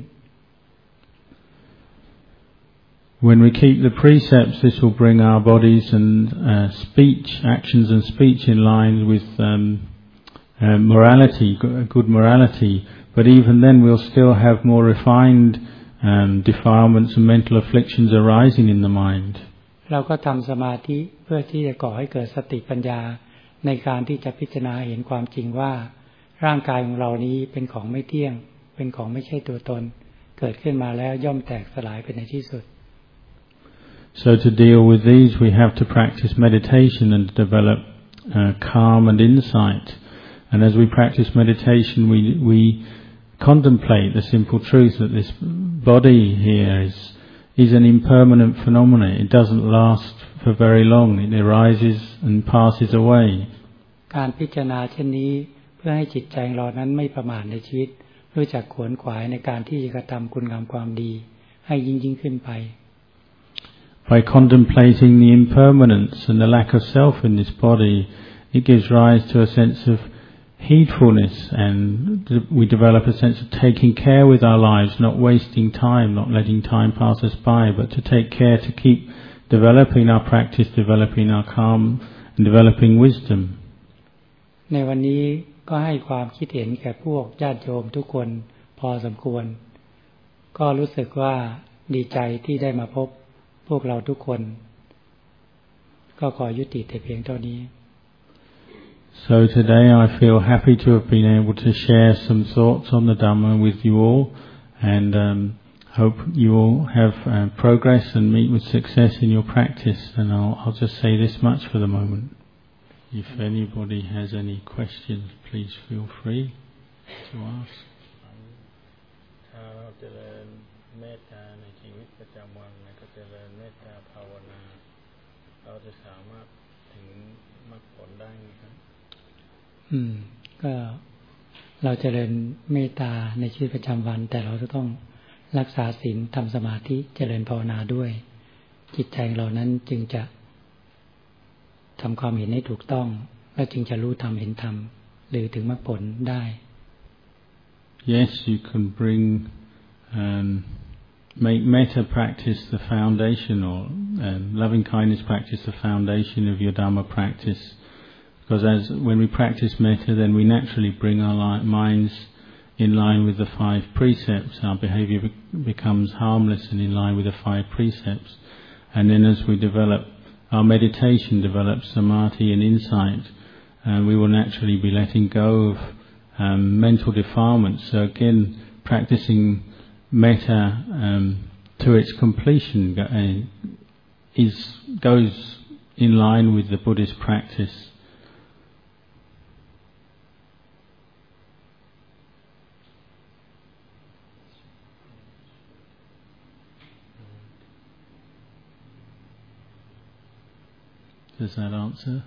When we keep the precepts, this will bring our bodies and uh, speech, actions and speech in line with um, uh, morality, good morality. But even then, we'll still have more refined um, defilements and mental afflictions arising in the mind. เราก็ทำสมาธิเพื่อที่จะก่อให้เกิดสติปัญญาในการที่จะพิจารณาเห็นความจริงว่าร่างกายของเรานี้เป็นของไม่เที่ยงเป็นของไม่ใช่ตัวตนเกิดขึ้นมาแล้วย่อมแตกสลายไปในที่สุด So to deal with these, we have to practice meditation and develop uh, calm and insight. And as we practice meditation, we we contemplate the simple truth that this body here is is an impermanent phenomenon. It doesn't last for very long. It arises and passes away. การพิจารณาเช่นนี้เพื่อให้จิตใจเรานั้นไม่ประมาทในชีวิตรู้จักขวนขวายในการที่จะกระทำคุณงามความดีให้ยิ่งยิ่งขึ้นไป By contemplating the impermanence and the lack of self in this body, it gives rise to a sense of heedfulness, and we develop a sense of taking care with our lives, not wasting time, not letting time pass us by, but to take care to keep developing our practice, developing our calm, and developing wisdom. ในวันนี้ก็ให้ความคิดเห็นแก่พวกญาติโยมทุกคนพอสมควรก็รู้สึกว่าดีใจที่ได้มาพบพวกเราทุกคนก็ขอยุติแต่เพียงเท่านี้ So today I feel happy to have been able to share some thoughts on the Dhamma with you all, and um, hope you all have uh, progress and meet with success in your practice. And I'll, I'll just say this much for the moment. If anybody has any questions, please feel free to ask. ถ้าเราเจริญเมตตาในชีวิตประจำวันแล้วก็เจริญเมตตาภาวนาเราจะสามารถถึงมรรคผลได้ไหมครับอืมก็เราเจริญเมตตาในชีวิตประจำวันแต่เราจะต้องรักษาศีลทำสมาธิเจริญภาวนาด้วยจิตใจเรานั้นจึงจะทำความเห็นให้ถูกต้องและจึงจะรู้ธรรมเห็นธรรมหรือถึงมรรคผลได้ Yes, you can bring um, make metta practice the foundation, or um, loving kindness practice the foundation of your Dhamma practice. Because as when we practice metta, then we naturally bring our li- minds in line with the five precepts. Our behavior be- becomes harmless and in line with the five precepts. And then as we develop our meditation, develop samadhi and insight, uh, we will naturally be letting go of um, mental defilements. So again, practicing metta um, to its completion uh, is goes in line with the Buddhist practice. Does that answer?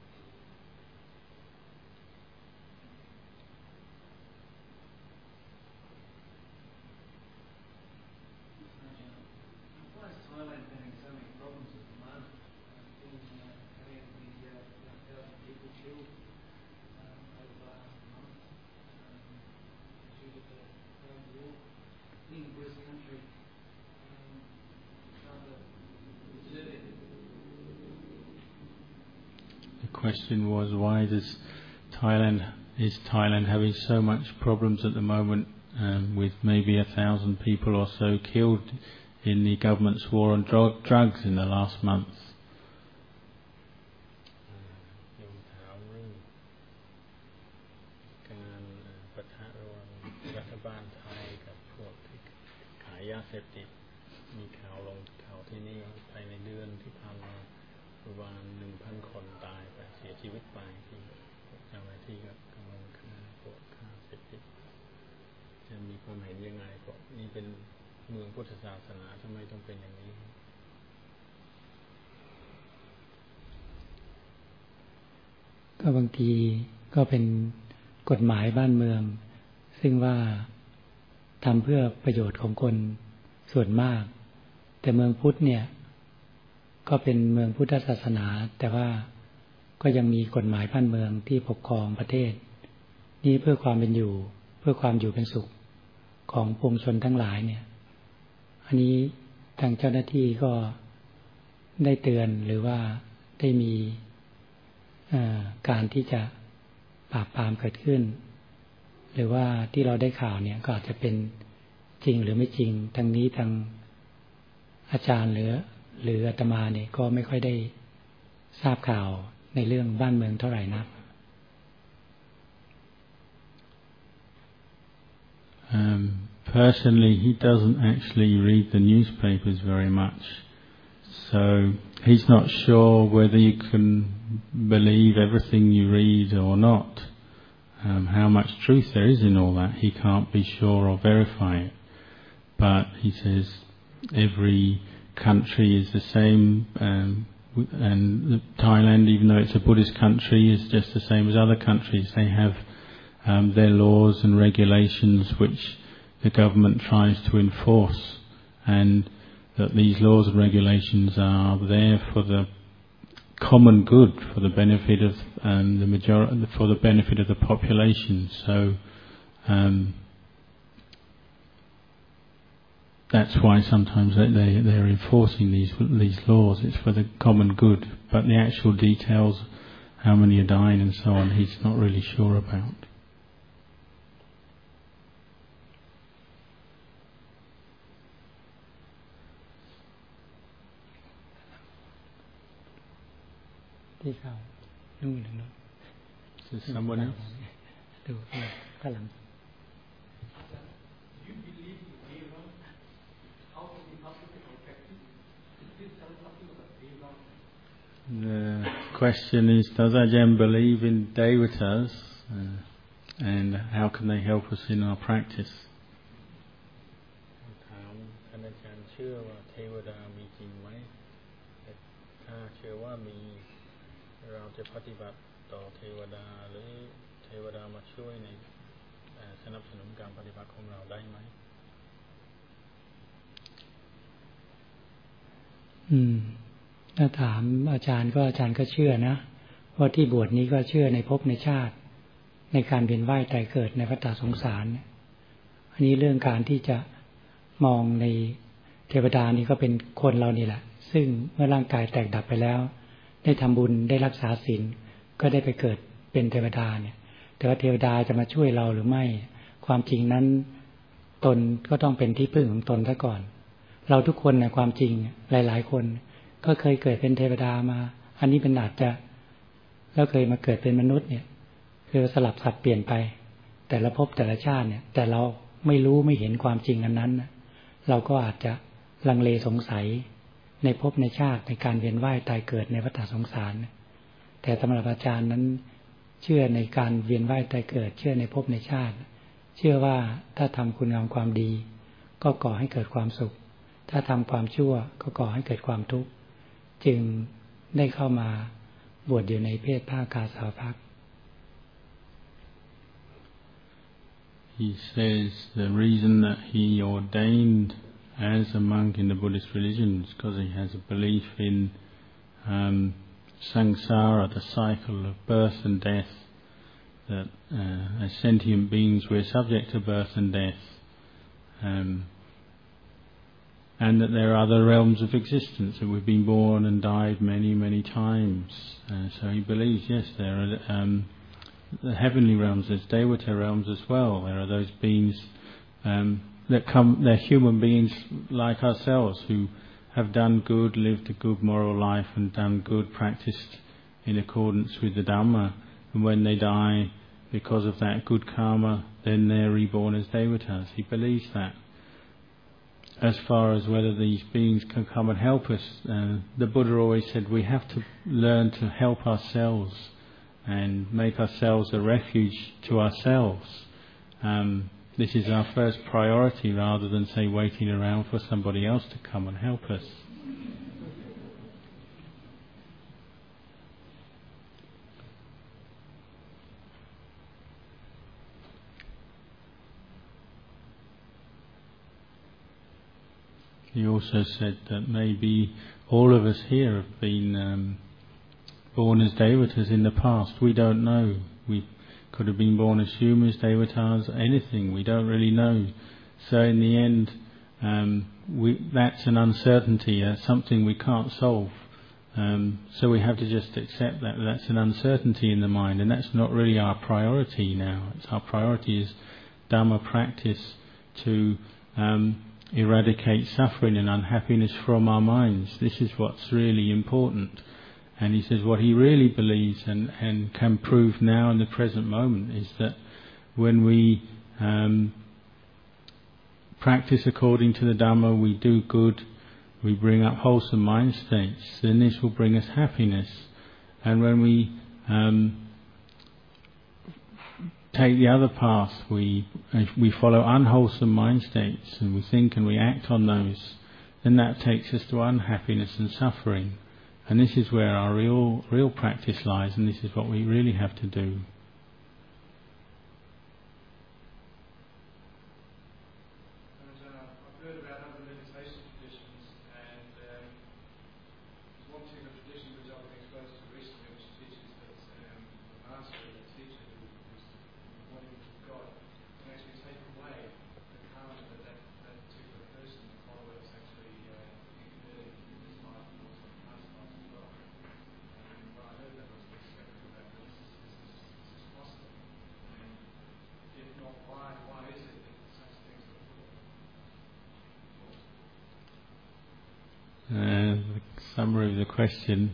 The question was, why does Thailand is Thailand having so much problems at the moment, um, with maybe a thousand people or so killed in the government's war on drug, drugs in the last month? ก็บางทีก็เป็นกฎหมายบ้านเมืองซึ่งว่าทำเพื่อประโยชน์ของคนส่วนมากแต่เมืองพุทธเนี่ยก็เป็นเมืองพุทธศาสนาแต่ว่าก็ยังมีกฎหมายบ้านเมืองที่ปกครองประเทศนี่เพื่อความเป็นอยู่เพื่อความอยู่เป็นสุขของปวงชนทั้งหลายเนี่ยอันนี้ทางเจ้าหน้าที่ก็ได้เตือนหรือว่าได้มีการที่จะปราบปรามเกิดขึ้นหรือว่าที่เราได้ข่าวเนี่ยก็อาจจะเป็นจริงหรือไม่จริงทางนี้ทางอาจารย์หรือหรืออาตมาเนี่ยก็ไม่ค่อยได้ทราบข่าวในเรื่องบ้านเมืองเท่าไหร่นัก Um, personally, he doesn't actually read the newspapers very much, so he's not sure whether you can believe everything you read or not. Um, how much truth there is in all that, he can't be sure or verify it. But he says every country is the same, um, and Thailand, even though it's a Buddhist country, is just the same as other countries. They have um, their laws and regulations which the government tries to enforce, and that these laws and regulations are there for the common good, for the benefit of um, the majority, for the benefit of the population. So um, that's why sometimes they, they they're enforcing these these laws. It's for the common good, but the actual details, how many are dying and so on, he's not really sure about. Is there someone else? The question is, does Ajahn believe in devatas, uh, and how can they help us in our practice? Hmm. ถ้าถามอาจารย์ก็อาจารย์ก็เชื่อนะว่าที่บวชนี้ก็เชื่อในภพในชาติในการเวียนว่ายตายเกิดในวัฏสงสารอันนี้เรื่องการที่จะมองในเทวดานี่ก็เป็นคนเรานี่แหละซึ่งเมื่อร่างกายแตกดับไปแล้วได้ทำบุญได้รักษาศีลก็ได้ไปเกิดเป็นเทวดาเนี่ยแต่ว่าเทวดาจะมาช่วยเราหรือไม่ความจริงนั้นตนก็ต้องเป็นที่พึ่งของตนซะก่อนเราทุกคนในความจริงหลายๆคนก็เคยเกิดเป็นเทวดามาอันนี้เป็นอาจจะแล้วเคยมาเกิดเป็นมนุษย์เนี่ยคือสลับสับเปลี่ยนไปแต่ละภพแต่ละชาติเนี่ยแต่เราไม่รู้ไม่เห็นความจริงอันนั้นเราก็อาจจะลังเลสงสัยในภพในชาติในการเวียนว่ายตายเกิดในวัฏสงสารแต่สำหรับอาจารย์นั้นเชื่อในการเวียนว่ายตายเกิดเชื่อในภพในชาติเชื่อว่าถ้าทำคุณงามความดีก็ก่อให้เกิดความสุขถ้าทำความชั่วก็ก่อให้เกิดความทุกข์จึงได้เข้ามาบวชอยู่ในเพศผ้ากาสาวพัก He says the reason that he ordained as a monk in the Buddhist religion is because he has a belief in um, samsara, the cycle of birth and death, that uh, as sentient beings we're subject to birth and death, um, and that there are other realms of existence, that we've been born and died many, many times. Uh, so he believes, yes, there are um, the heavenly realms, there's Devata realms as well. There are those beings um, that come, they're human beings like ourselves who have done good, lived a good moral life and done good, practiced in accordance with the Dhamma. And when they die, because of that good karma, then they're reborn as Devatas. He believes that. As far as whether these beings can come and help us, uh, the Buddha always said we have to learn to help ourselves and make ourselves a refuge to ourselves. Um, this is our first priority rather than, say, waiting around for somebody else to come and help us. he also said that maybe all of us here have been um, born as devatas in the past. We don't know. We could have been born as humans, devatas, anything. We don't really know. So in the end, um, we, that's an uncertainty. That's something we can't solve. Um, so we have to just accept that that's an uncertainty in the mind, and that's not really our priority now. It's our priority is Dhamma practice to um, eradicate suffering and unhappiness from our minds. This is what's really important. And he says what he really believes and, and can prove now in the present moment is that when we um, practice according to the Dhamma, we do good, we bring up wholesome mind states, then this will bring us happiness. And when we um, take the other path, we we follow unwholesome mind states and we think and we act on those, then that takes us to unhappiness and suffering. And this is where our real real practice lies, and this is what we really have to do. Uh, the summary of the question.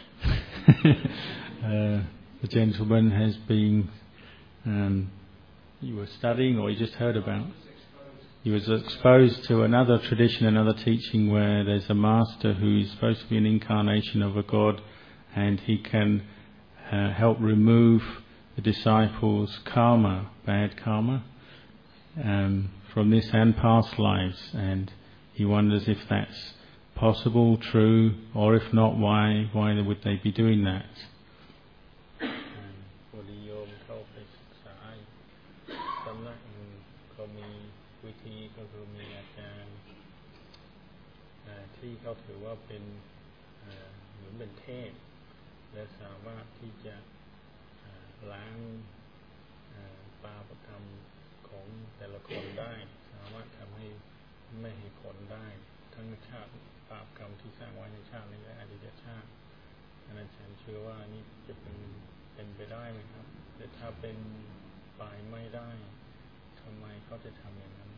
uh, the gentleman has been, um, you were studying or you just heard about? He was exposed to another tradition, another teaching where there's a master who is supposed to be an incarnation of a god, and he can uh, help remove the disciples' karma, bad karma, um, from this and past lives. And he wonders if that's possible, true, or if not, why why would they be doing that? พอดีโยมเข้าไปศึกษาสำนักหนึ่งเขามีวิธีก็คือมีอาจารย์ที่เขาถือว่าเป็นเหมือนเป็นเทพและสามารถที่จะล้างปาปกรรมของแต่ละคนได้สามารถทำให้ไม่ให้ผลได้ทั้งชาติบาปกรรมที่สร้างไว้ในชาตินี้และอดีตชาติอันนั้นฉันเชื่อว่านี่จะเป็นเป็นไปได้ไหมครับแต่ถ้าเป็นไปไม่ได้ทำไมเขาจะทำอย่างนั้น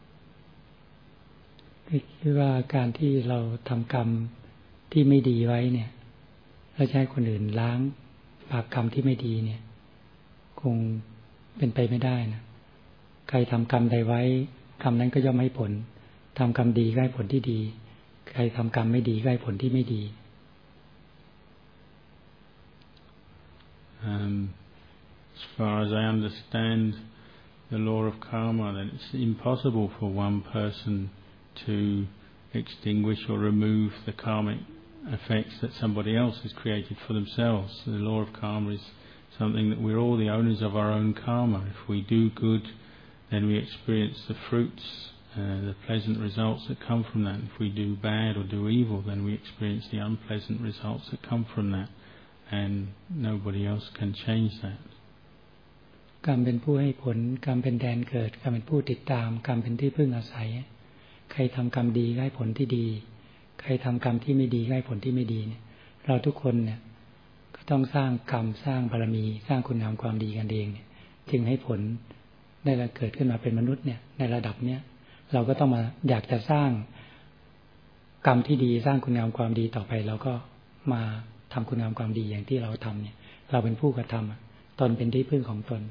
คือว่าการที่เราทำกรรมที่ไม่ดีไว้เนี่ยแล้วใช้คนอื่นล้างบาปกรรมที่ไม่ดีเนี่ยคงเป็นไปไม่ได้นะใครทำกรรมใดไว้กรรมนั้นก็ย่อมให้ผลทำกรรมดีก็ให้ผลที่ดีใครทำกรรมไม่ดีก็ให้ผลที่ไม่ดี um, as far as I understand the law of karma, then it's impossible for one person to extinguish or remove the karmic effects that somebody else has created for themselves. The law of karma is something that we're all the owners of our own karma. If we do good, then we experience the fruits, Uh, the pleasant results that come from that. If we do bad or do evil, then we experience the unpleasant results that come from that, and nobody else can change that. กรรมเป็นผู้ให้ผลกรรมเป็นแดนเกิดกรรมเป็นผู้ติดตามกรรมเป็นที่พึ่งอาศัยใครทำกรรมดีได้ผลที่ดีใครทำกรรมที่ไม่ดีได้ผลที่ไม่ดีเนี่ยเราทุกคนเนี่ยก็ต้องสร้างกรรมสร้างบารมีสร้างคุณงามความดีกันเองเนี่ยจึงให้ผลได้เกิดขึ้นมาเป็นมนุษย์เนี่ยในระดับเนี้ยเราก็ต้องมาอยากจะสร้างกรรมที่ดีสร้างคุณงามความดีต่อไปเราก็มาทำคุณงามความดีอย่างที่เราทำเนี่ยเราเป็นผู้กระทำตนเป็นที่พึ่งของตน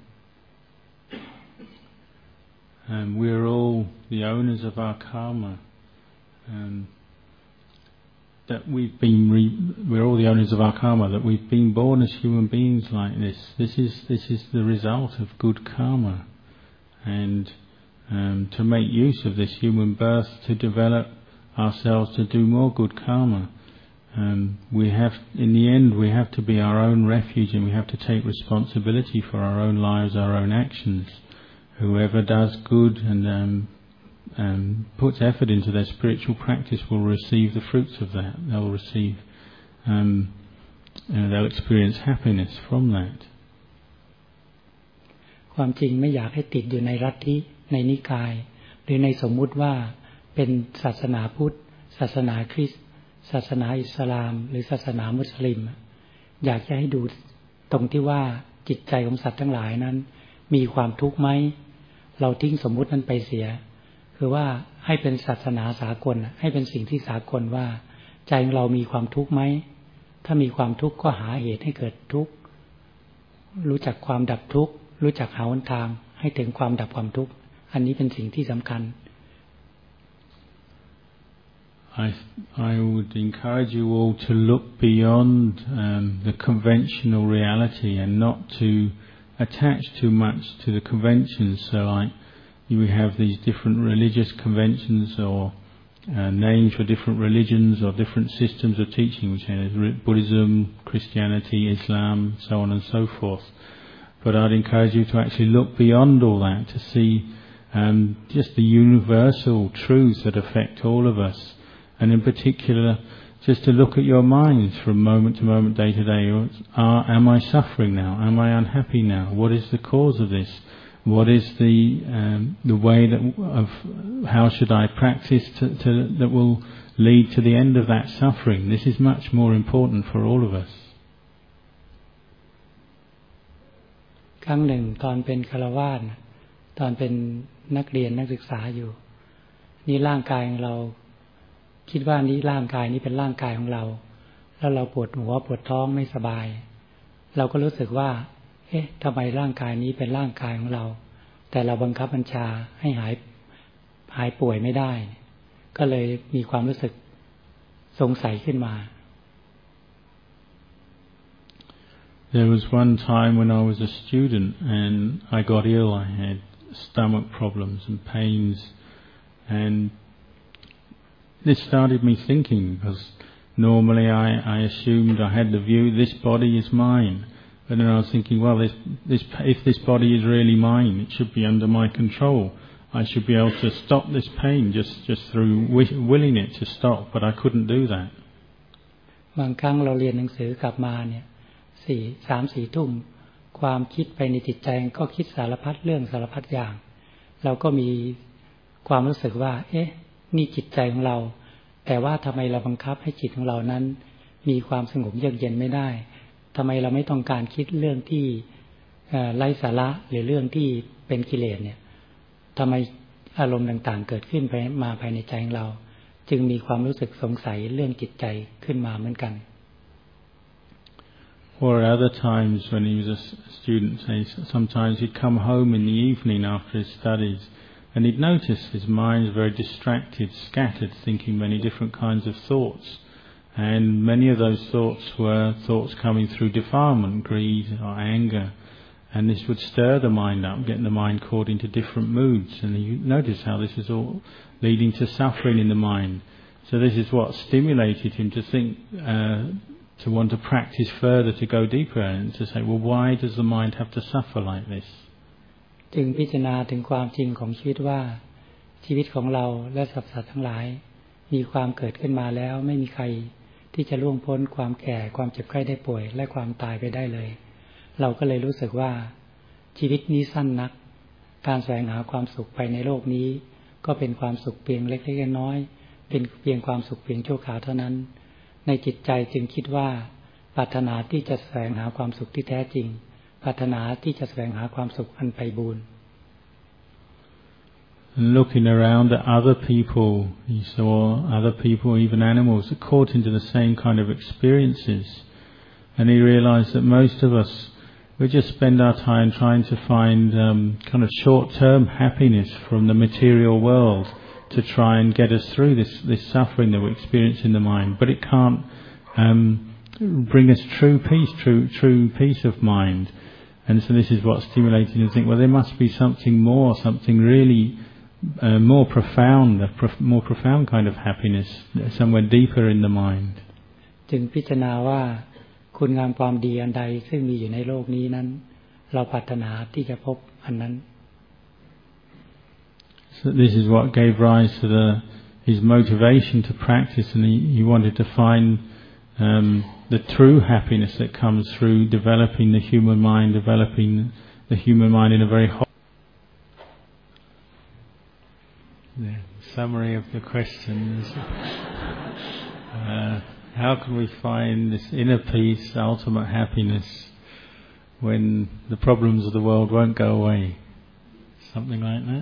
Um, we're all the owners of our karma. Um, that we've been re- we're all the owners of our karma. That we've been born as human beings like this. This is this is the result of good karma, and Um, to make use of this human birth to develop ourselves to do more good karma. Um, we have, in the end, we have to be our own refuge, and we have to take responsibility for our own lives, our own actions. Whoever does good and um, um, puts effort into their spiritual practice will receive the fruits of that. They'll receive, um, you know, they'll experience happiness from that. ความจริงไม่อยากให้ติดอยู่ในลัทธิในนิกายหรือในสมมุติว่าเป็นศาสนาพุทธศาสนาคริสต์ศาสนาอิสลามหรือศาสนามุสลิมอยากจะให้ดูตรงที่ว่าจิตใจของสัตว์ทั้งหลายนั้นมีความทุกข์ไหมเราทิ้งสมมุตินั้นไปเสียคือว่าให้เป็นศาสนาสากลให้เป็นสิ่งที่สากลว่าใจของเรามีความทุกข์ไหมถ้ามีความทุกข์ก็หาเหตุให้เกิดทุกข์รู้จักความดับทุกข์รู้จักหาหนทางให้ถึงความดับความทุกข์อันนี้เป็นสิ่งที่สำคัญ I I would encourage you all to look beyond um, the conventional reality and not to attach too much to the conventions. So, like you have these different religious conventions or uh, names for different religions or different systems of teaching, which is Buddhism, Christianity, Islam, so on and so forth. But I'd encourage you to actually look beyond all that to see um, just the universal truths that affect all of us. And in particular, just to look at your minds from moment to moment, day to day. Are, am I suffering now? Am I unhappy now? What is the cause of this? What is the um, the way that of how should I practice to, to, that will lead to the end of that suffering? This is much more important for all of us. ครั้งหนึ่งตอนเป็นฆราวาสตอนเป็นนักเรียนนักศึกษาอยู่นี่ร่างกายของเราคิดว่านี้ร่างกายนี้เป็นร่างกายของเราแล้วเราปวดหัวปวดท้องไม่สบายเราก็รู้สึกว่าเอ๊ะทำไมร่างกายนี้เป็นร่างกายของเราแต่เราบังคับบัญชาให้หายหายป่วยไม่ได้ก็เลยมีความรู้สึกสงสัยขึ้นมา There was one time when I was a student and I got ill. I had stomach problems and pains, and this started me thinking, because normally I, I assumed I had the view, this body is mine. But then I was thinking, well, this, this, if this body is really mine, it should be under my control. I should be able to stop this pain just, just through willing it to stop, but I couldn't do that. บางครั้งเราเรียนหนังสือกลับมาเนี่ยสี่สามสี่ทุ่มความคิดไปในจิตใจก็คิดสารพัดเรื่องสารพัดอย่างเราก็มีความรู้สึกว่าเอ๊ะนี่จิตใจของเราแต่ว่าทำไมเราบังคับให้จิตของเรานั้นมีความสงบเยือกเย็นไม่ได้ทำไมเราไม่ต้องการคิดเรื่องที่ไร้สาระหรือเรื่องที่เป็นกิเลสเนี่ยทำไมอารมณ์ต่างๆเกิดขึ้นไปมาภายในใจของเราจึงมีความรู้สึกสงสัยเรื่องจิตใจขึ้นมาเหมือนกัน Or other times when he was a student, say, sometimes he'd come home in the evening after his studies and he'd notice his mind's very distracted, scattered, thinking many different kinds of thoughts. And many of those thoughts were thoughts coming through defilement, greed or anger. And this would stir the mind up, getting the mind caught into different moods. And you notice how this is all leading to suffering in the mind. So this is what stimulated him to think, uh, to want to practice further, to go deeper, and to say, well, why does the mind have to suffer like this? จึงพิจารณาถึงความจริงของชีวิตว่าชีวิตของเราและสรรพสัตว์ทั้งหลายมีความเกิดขึ้นมาแล้วไม่มีใครที่จะล่วงพ้นความแก่ความเจ็บไข้ได้ป่วยและความตายไปได้เลยเราก็เลยรู้สึกว่าชีวิตนี้สั้นนักการแสวงหาความสุขไปในโลกนี้ก็เป็นความสุขเพียงเล็กๆน้อยๆเป็นเพียงความสุขเพียงชั่วคราวเท่านั้นในจิตใจจึงคิดว่าปรารถนาที่จะแสวงหาความสุขที่แท้จริงปรารถนาที่จะแสวงหาความสุขอันไพบูลย์ Looking around at other people, he saw other people, even animals, are caught into the same kind of experiences. And he realized that most of us, we just spend our time trying to find um, kind of short-term happiness from the material world to try and get us through this, this suffering that we experience in the mind. But it can't um, bring us true peace, true, true peace of mind. And so this is what stimulated him to think, well, there must be something more, something really uh, more profound, a prof- more profound kind of happiness, somewhere deeper in the mind. จึงพิจารณาว่าคุณงามความดีอันใดซึ่งมีอยู่ในโลกนี้นั้นเราปรารถนาที่จะพบอันนั้น So this is what gave rise to the, his motivation to practice, and he, he wanted to find um, the true happiness that comes through developing the human mind, developing the human mind in a very whole. The summary of the question is, uh, how can we find this inner peace, ultimate happiness, when the problems of the world won't go away? Something like that.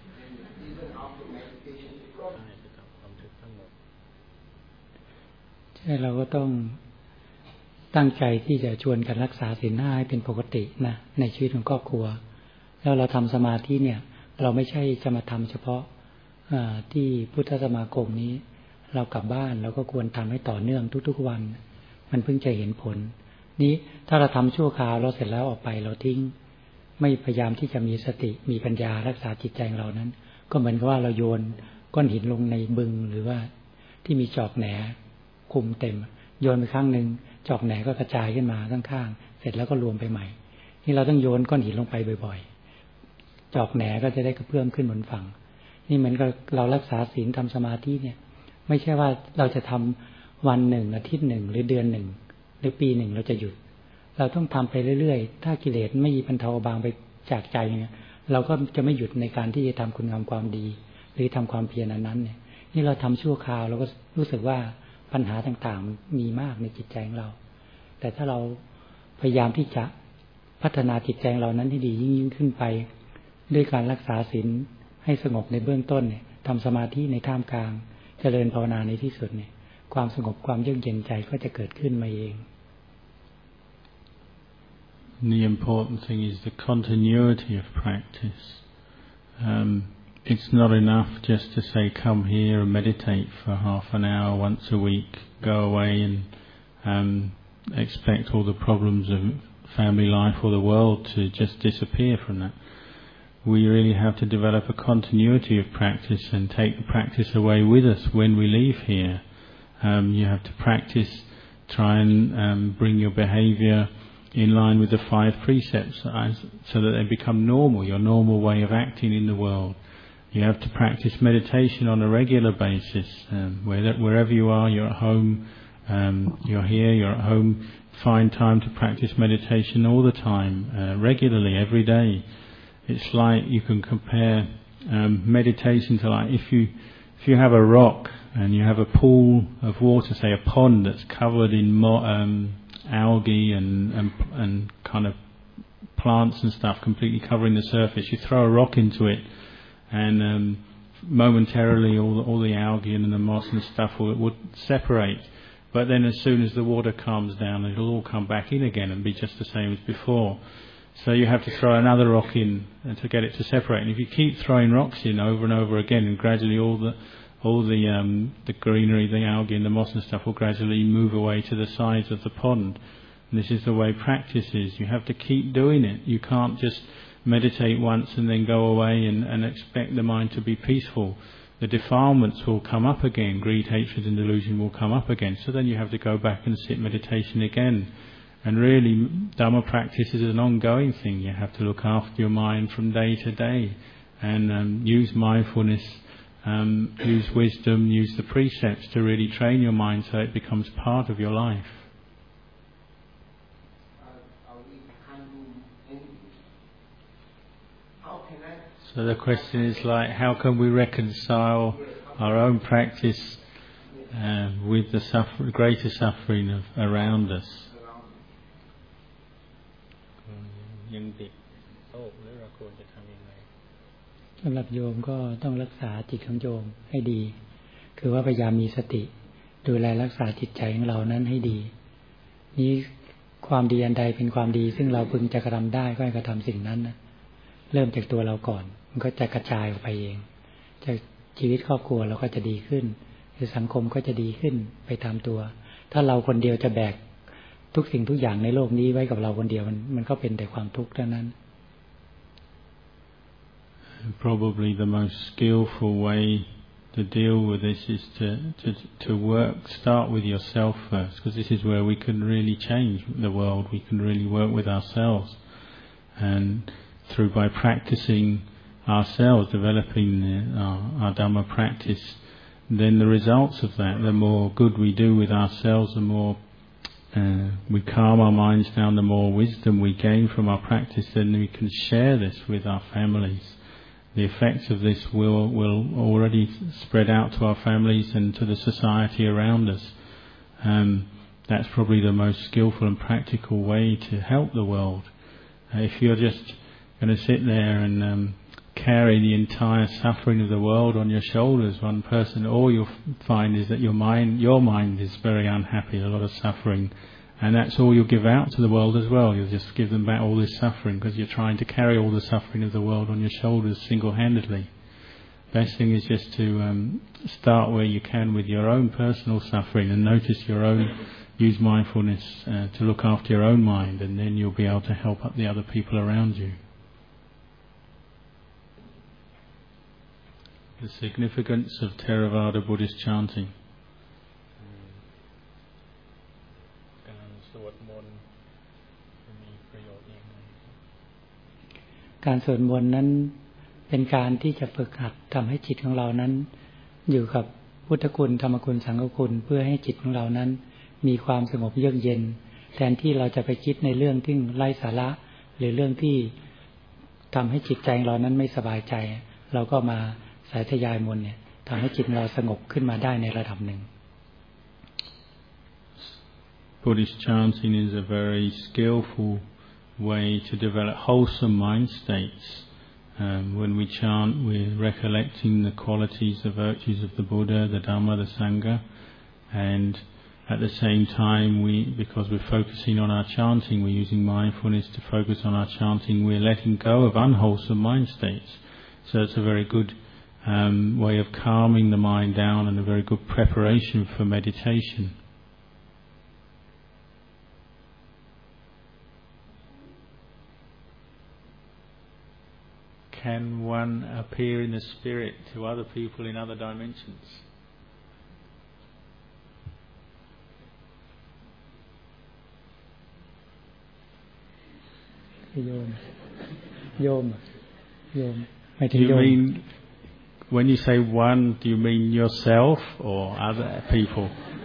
ใช่เราก็ต้องตั้งใจที่จะชวนกันรักษาศีลห้าให้เป็นปกตินะในชีวิตของครอบครัวแล้วเราทำสมาธิเนี่ยเราไม่ใช่จะมาทำเฉพาะที่พุทธสมาคมนี้เรากลับบ้านเราก็ควรทำให้ต่อเนื่องทุกๆวันมันเพิ่งจะเห็นผลนี้ถ้าเราทำชั่วคราวเราเสร็จแล้วออกไปเราทิ้งไม่พยายามที่จะมีสติมีปัญญารักษาจิตใจของเรานั้นก็เหมือนกับว่าเราโยนก้อนหินลงในบึงหรือว่าที่มีจอกแหนคุมเต็มโยนไปครั้งนึงจอกแหนก็กระจายขึ้นมาข้างๆเสร็จแล้วก็รวมไปใหม่นี่เราต้องโยนก้อนหินลงไปบ่อยๆจอกแหนก็จะได้กระเพื่อมขึ้นบนฝั่งนี่เหมือนกับเรารักษาศีลทำสมาธิเนี่ยไม่ใช่ว่าเราจะทำวันหนึ่งอาทิตย์หนึ่งหรือเดือนหนึ่งหรือปีหนึ่งเราจะหยุดเราต้องทำไปเรื่อยๆถ้ากิเลสไม่บรรเทาเบาไปจากใจเนี่ยเราก็จะไม่หยุดในการที่จะทำคุณงามความดีหรือทำความเพียรอันนั้นเนี่ยนี่เราทำชั่วคราวเราก็รู้สึกว่าปัญหาต่างๆมีมากในจิตใจของเราแต่ถ้าเราพยายามที่จะพัฒนาจิตใจเรานั้นให้ดียิ่งๆขึ้นไปด้วยการรักษาศีลให้สงบในเบื้องต้นเนี่ยทำสมาธิในท่ามกลางเจริญภาวนาในที่สุดเนี่ยความสงบความเยือกเย็นใจก็จะเกิดขึ้นมาเอง The important thing is the continuity of practice. Um, it's not enough just to say come here and meditate for half an hour once a week, go away and um, expect all the problems of family life or the world to just disappear from that. We really have to develop a continuity of practice and take the practice away with us when we leave here. Um, you have to practice, try and um, bring your behaviour in line with the five precepts so that they become normal, your normal way of acting in the world. You have to practice meditation on a regular basis. Um, wherever you are, you're at home, um, you're here, you're at home, find time to practice meditation all the time, uh, regularly, every day. It's like you can compare um, meditation to like if you if you have a rock and you have a pool of water, say a pond that's covered in mo- um, algae and, and and kind of plants and stuff, completely covering the surface. You throw a rock into it, and um, momentarily all the, all the algae and the moss and stuff will, would separate. But then as soon as the water calms down, it'll all come back in again and be just the same as before. So you have to throw another rock in to get it to separate. And if you keep throwing rocks in over and over again, and gradually all the all the um, the greenery, the algae and the moss and stuff will gradually move away to the sides of the pond. And this is the way practice is. You have to keep doing it. You can't just meditate once and then go away and, and expect the mind to be peaceful. The defilements will come up again. Greed, hatred and delusion will come up again. So then you have to go back and sit meditation again. And really, Dhamma practice is an ongoing thing. You have to look after your mind from day to day and um, use mindfulness, um, use wisdom, use the precepts to really train your mind so it becomes part of your life. So the question is like, how can we reconcile our own practice uh, with the suffer- greater suffering of around us? ยังติดโรคหรือเราควรจะทำยังไงสำหรับโยมก็ต้องรักษาจิตของโยมให้ดีคือว่าพยายามมีสติดูแลรักษาจิตใจของเรานั้นให้ดีนี้ความดีอันใดเป็นความดีซึ่งเราพึงจะกระทำได้ก็ให้กระทำสิ่งนั้นนะเริ่มจากตัวเราก่อนมันก็จะกระจายออกไปเองจากชีวิตครอบครัวเราก็จะดีขึ้นคือสังคมก็จะดีขึ้นไปตามตัวถ้าเราคนเดียวจะแบกทุกสิ่งทุกอย่างในโลกนี้ไว้กับเราคนเดียวมันมันก็เป็นแต่ความทุกข์เท่านั้น Probably the most skillful way to deal with this is to to to work start with yourself first, because this is where we can really change the world. We can really work with ourselves, and through by practicing ourselves, developing the, our, our Dhamma practice, then the results of that, the more good we do with ourselves, the more uh, we calm our minds down, the more wisdom we gain from our practice, then we can share this with our families. The effects of this will, will already spread out to our families and to the society around us. Um, that's probably the most skillful and practical way to help the world. Uh, if you're just going to sit there and um, carry the entire suffering of the world on your shoulders, one person, all you'll find is that your mind, your mind is very unhappy, a lot of suffering, and that's all you'll give out to the world as well. You'll just give them back all this suffering because you're trying to carry all the suffering of the world on your shoulders single-handedly. Best thing is just to um, start where you can with your own personal suffering and notice your own, use mindfulness uh, to look after your own mind, and then you'll be able to help up the other people around you. The significance of Theravada Buddhist chanting. การสวดมนต์มีประโยชน์อย่างไรการสวดมนต์นั้นเป็นการที่จะฝึกหัดทำให้จิตของเรานั้นอยู่กับพุทธคุณธรรมคุณสังฆคุณเพื่อให้จิตของเรานั้นมีความสงบเยือกเย็นแทนที่เราจะไปคิดในเรื่องที่ไร้สาระหรือเรื่องที่ทำให้จิตใจเรานั้นไม่สบายใจเราก็มาสายทยายมนต์เนี่ยทำให้จิตเราสงบขึ้นมาได้ในระดับหนึ่ง Buddhist chanting is a very skillful way to develop wholesome mind states. Um, when we chant, we're recollecting the qualities, the virtues of the Buddha, the Dhamma, the Sangha, and at the same time, we, because we're focusing on our chanting, we're using mindfulness to focus on our chanting, we're letting go of unwholesome mind states. So it's a very good um, way of calming the mind down and a very good preparation for meditation. Can one appear in the spirit to other people in other dimensions? โยมโยมโยมไม่ถึง Do you โยม mean, when you say one, do you mean yourself or other people?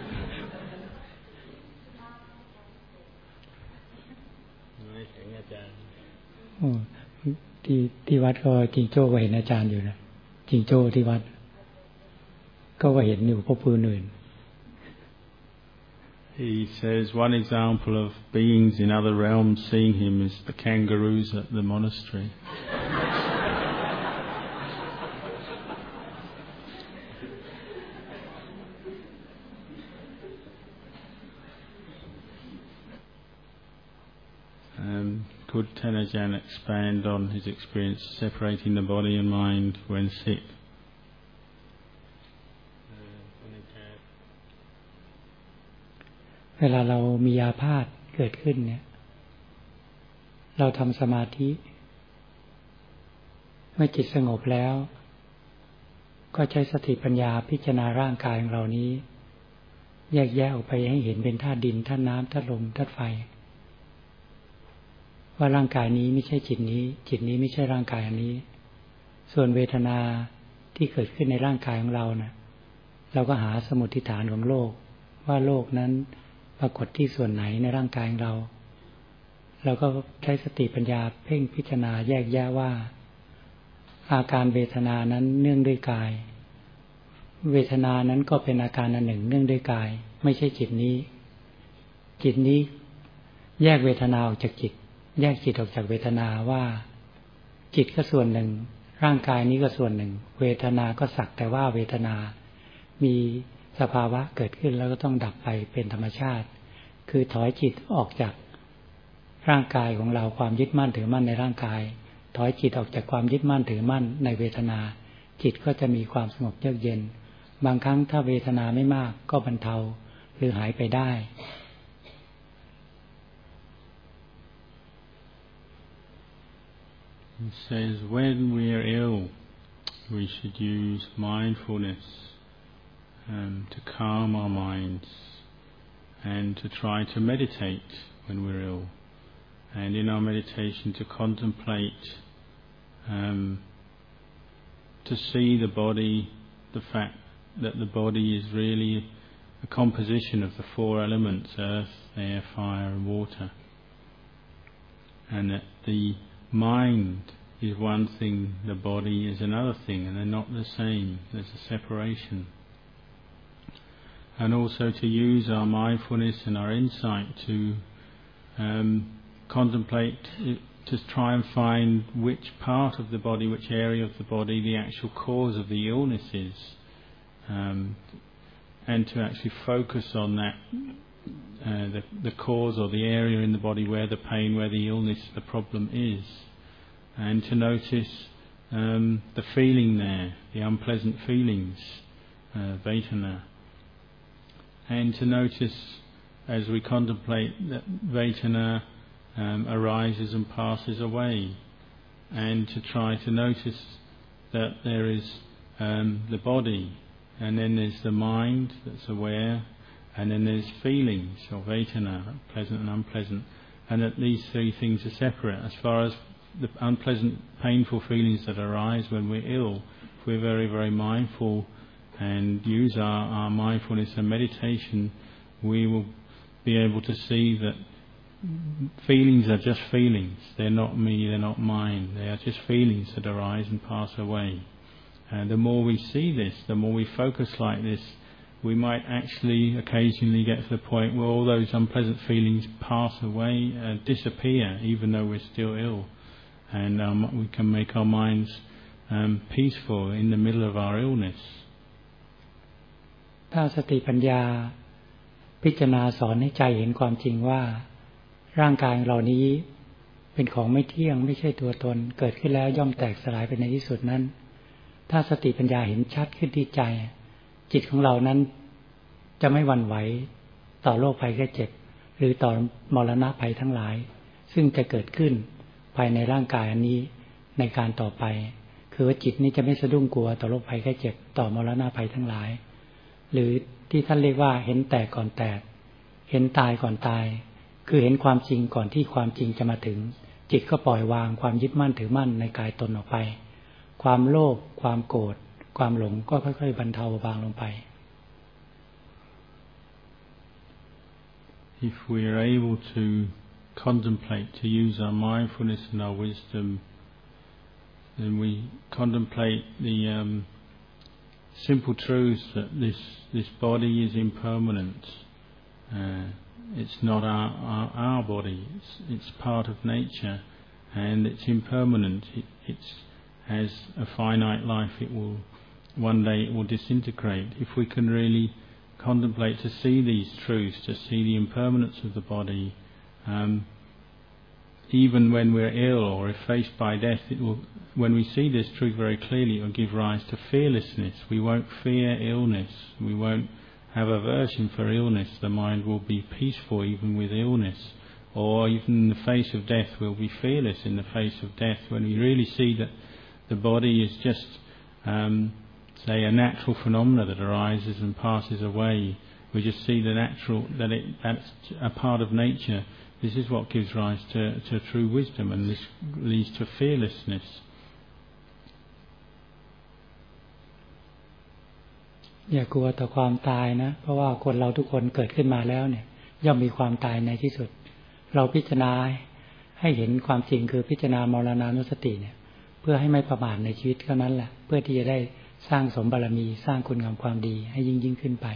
ไม่ถึงอาจารย์อ๋อที่ที่วัดก็จิงโจ้ก็เห็นอาจารย์อยู่นะจิงโจ้ที่วัดก็ว่าเห็นอยู่พวกผู้อื่น He says one example of beings in other realms seeing him is the kangaroos at the monastery. um, could Tenajan expand on his experience separating the body and mind when sick? เวลาเรามีอาพาธเกิดขึ้นเนี่ยเราทำสมาธิเมื่อจิตสงบแล้วก็ใช้สติปัญญาพิจารณาร่างกายของเรานี้แยกแยะออกไปให้เห็นเป็นธาตุดินธาตุน้ำธาตุลมธาตุไฟว่าร่างกายนี้ไม่ใช่จิตนี้จิตนี้ไม่ใช่ร่างกายอันนี้ส่วนเวทนาที่เกิดขึ้นในร่างกายของเรานะเราก็หาสมุฏฐิฐานของโลกว่าโลกนั้นปรากฏที่ส่วนไหนในร่างกายของเราเราก็ใช้สติปัญญาเพ่งพิจารณาแยกแยะว่าอาการเวทนานั้นเนื่องด้วยกายเวทนานั้นก็เป็นอาการอันหนึ่งเนื่องด้วยกายไม่ใช่จิตนี้จิตนี้แยกเวทนาออกจากจิตแยกจิตออกจากเวทนาว่าจิตก็ส่วนหนึ่งร่างกายนี้ก็ส่วนหนึ่งเวทนาก็สักแต่ว่าเวทนามีสภาวะเกิดขึ้นแล้วก็ต้องดับไปเป็นธรรมชาติคือถอยจิตออกจากร่างกายของเราความยึดมั่นถือมั่นในร่างกายถอยจิตออกจากความยึดมั่นถือมั่นในเวทนาจิตก็จะมีความสงบเยือกเย็นบางครั้งถ้าเวทนาไม่มากก็บรรเทาหรือหายไปได้ He says when we are ill we should use mindfulness um, to calm our minds and to try to meditate when we're ill and in our meditation to contemplate um, to see the body, the fact that the body is really a composition of the four elements, earth, air, fire and water. And that the mind is one thing, the body is another thing, and they're not the same. There's a separation. And also to use our mindfulness and our insight to um, contemplate, to try and find which part of the body, which area of the body the actual cause of the illness is, um, and to actually focus on that, uh, the, the cause or the area in the body where the pain, where the illness, the problem is, and to notice um, the feeling there, the unpleasant feelings, uh, vedana. And to notice, as we contemplate, that vedana um, arises and passes away, and to try to notice that there is um, the body, and then there's the mind that's aware, and then there's feelings, or vedana, pleasant and unpleasant, and that these three things are separate. As far as the unpleasant, painful feelings that arise when we're ill, if we're very, very mindful and use our, our mindfulness and meditation, we will be able to see that feelings are just feelings. They're not me, they're not mine. They are just feelings that arise and pass away. And the more we see this, the more we focus like this, we might actually occasionally get to the point where all those unpleasant feelings pass away and disappear, even though we're still ill. And um, we can make our minds um, peaceful in the middle of our illness. ถ้าสติปัญญาพิจารณาสอนให้ใจเห็นความจริงว่าร่างกายเรานี้เป็นของไม่เที่ยงไม่ใช่ตัวตนเกิดขึ้นแล้วย่อมแตกสลายไปในที่สุดนั้นถ้าสติปัญญาเห็นชัดขึ้นที่ใจจิตของเรานั้นจะไม่หวั่นไหวต่อโรคภัยแค่เจ็บหรือต่อมรณะภัยทั้งหลายซึ่งจะเกิดขึ้นภายในร่างกายอันนี้ในการต่อไปคือว่าจิตนี้จะไม่สะดุ้งกลัวต่อโรคภัยแค่เจ็บต่อมรณะภัยทั้งหลายหรือที่ท่านเรียกว่าเห็นแตกก่อนแตกเห็นตายก่อนตายคือเห็นความจริงก่อนที่ความจริงจะมาถึงจิตก็ปล่อยวางความยึดมั่นถือมั่นในกายตนออกไปความโลภความโกรธความหลงก็ค่อยๆบรรเทาบางลงไป If we are able to contemplate, to use our mindfulness and our wisdom, then we contemplate the um, simple truths that this this body is impermanent. Uh, it's not our, our our body. It's it's part of nature, and it's impermanent. It it's, has a finite life. It will one day it will disintegrate. If we can really contemplate to see these truths, to see the impermanence of the body, um, even when we're ill or if faced by death, it will. When we see this truth very clearly, it will give rise to fearlessness. We won't fear illness. We won't have aversion for illness. The mind will be peaceful even with illness. Or even in the face of death, we'll be fearless in the face of death. When we really see that the body is just, um, say, a natural phenomena that arises and passes away, we just see the natural, that it, that's a part of nature. This is what gives rise to, to true wisdom, and this leads to fearlessness. อย่ากลัวต่อความตายนะเพราะว่าคนเราทุกคนเกิดขึ้นมาแล้วเนี่ยย่อมมีความตายในที่สุดเราพิจารณาให้เห็นความจริงคือพิจารณามรณานุสติเนี่ยเพื่อให้ไม่ประมาทในชีวิตเท่านั้นแหละเพื่อที่จะได้สร้างสมบารมีสร้างคุณงามความดีให้ยิ่งยิ่งขึ้นไป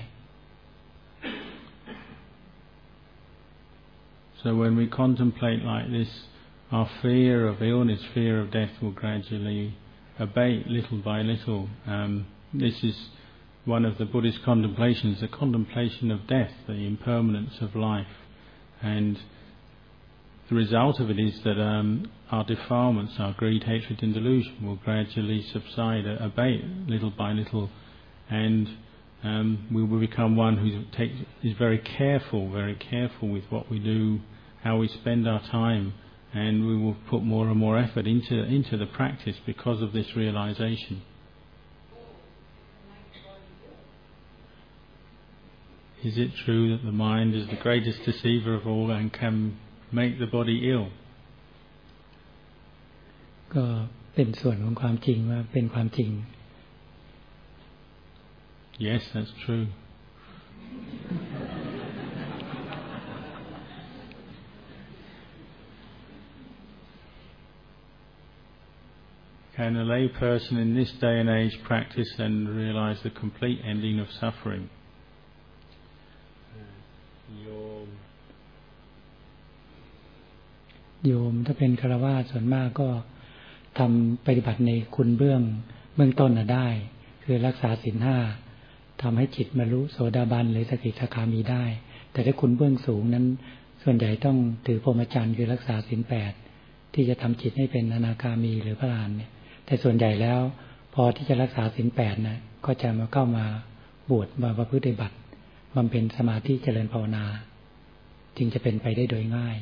So when we contemplate like this, our fear of illness, fear of death will gradually abate little by little. Um, this is one of the Buddhist contemplations, the contemplation of death, the impermanence of life. And the result of it is that um, our defilements, our greed, hatred and delusion will gradually subside, abate little by little, and um, we will become one who takes, is very careful, very careful with what we do, how we spend our time, and we will put more and more effort into, into the practice because of this realization. Is it true that the mind is the greatest deceiver of all and can make the body ill? ก็เป็นส่วนของความจริงว่าเป็นความจริง Yes, that's true. Can a lay person in this day and age practice and realize the complete ending of suffering? โยมโยมถ้าเป็นฆราวาสส่วนมากก็ทำปฏิบัติในคุณเบื้องเบื้องต้นน่ะได้ คือรักษาศีลห้าทำให้จิตบรรลุโสดาบันหรือสกิทาคามีได้ แต่ถ้าคุณเบื้องสูงนั้นส่วนใหญ่ต้องถือพรหมจรรย์คือรักษาศีลแปดที่จะทำจิตให้เป็นอนาคามีหรือพระอรหันต์เนี่ยแต่ส่วนใหญ่แล้วพอที่จะรักษาศีลแปดนะก็จะมาเข้ามาบวชมาประพฤติปฏิบัติบำเพ็ญสมาธิเจริญภาวนาจึงจะเป็นไปได้โดยง่าย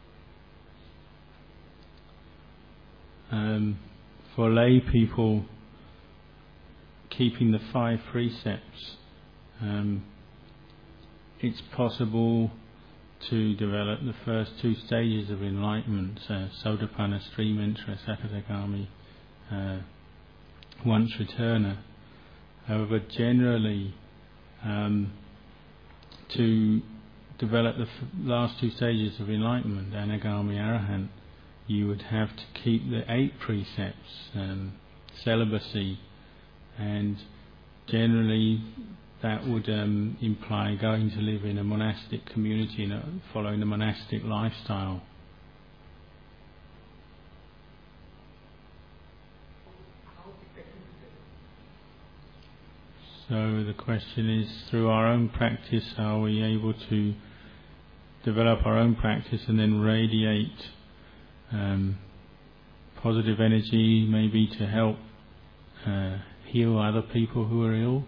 Um, for lay people, keeping the five precepts, um, it's possible to develop the first two stages of enlightenment, uh, Sotapanna, stream enterer, Sakadagami, uh, once returner. However, generally, um, to develop the f- last two stages of enlightenment, Anagami, Arahant, you would have to keep the eight precepts, um, celibacy, and generally that would um, imply going to live in a monastic community, you know, following a monastic lifestyle. So the question is, through our own practice, are we able to develop our own practice and then radiate um, positive energy, maybe to help uh, heal other people who are ill,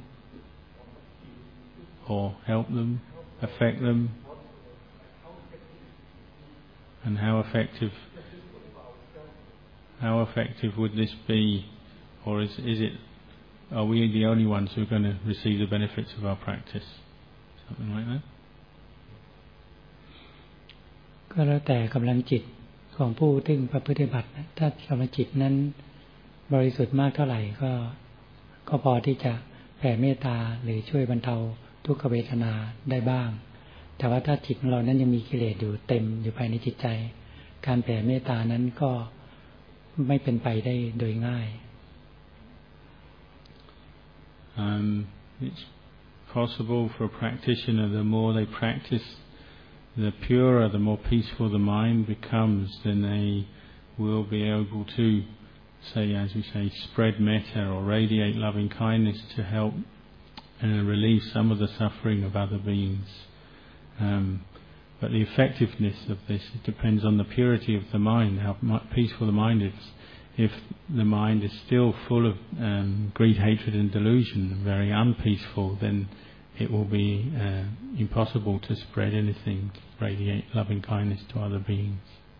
or help them, affect them, and how effective how effective would this be, or is is it are we the only ones who are going to receive the benefits of our practice? Something like that. ก็แล้วแต่กำลังจิตของผู้ที่ประพฤติบัติถ้ากำลังจิตนั้นบริสุทธิ์มากเท่าไหร่ก็ก็พอที่จะแผ่เมตตาหรือช่วยบรรเทาทุกขเวทนาได้บ้างแต่ว่าถ้าจิตของเรานั้นยังมีกิเลสอยู่เต็มอยู่ภายในจิตใจการแผ่เมตตานั้นก็ไม่เป็นไปได้โดยง่าย Um, it's possible for a practitioner, the more they practice, the purer, the more peaceful the mind becomes, then they will be able to, say, as we say, spread metta or radiate loving kindness to help uh, relieve some of the suffering of other beings. Um, but the effectiveness of this it depends on the purity of the mind, how peaceful the mind is. If the mind is still full of um, greed, hatred and delusion, very unpeaceful, then it will be uh, impossible to spread anything, radiate loving kindness to other beings.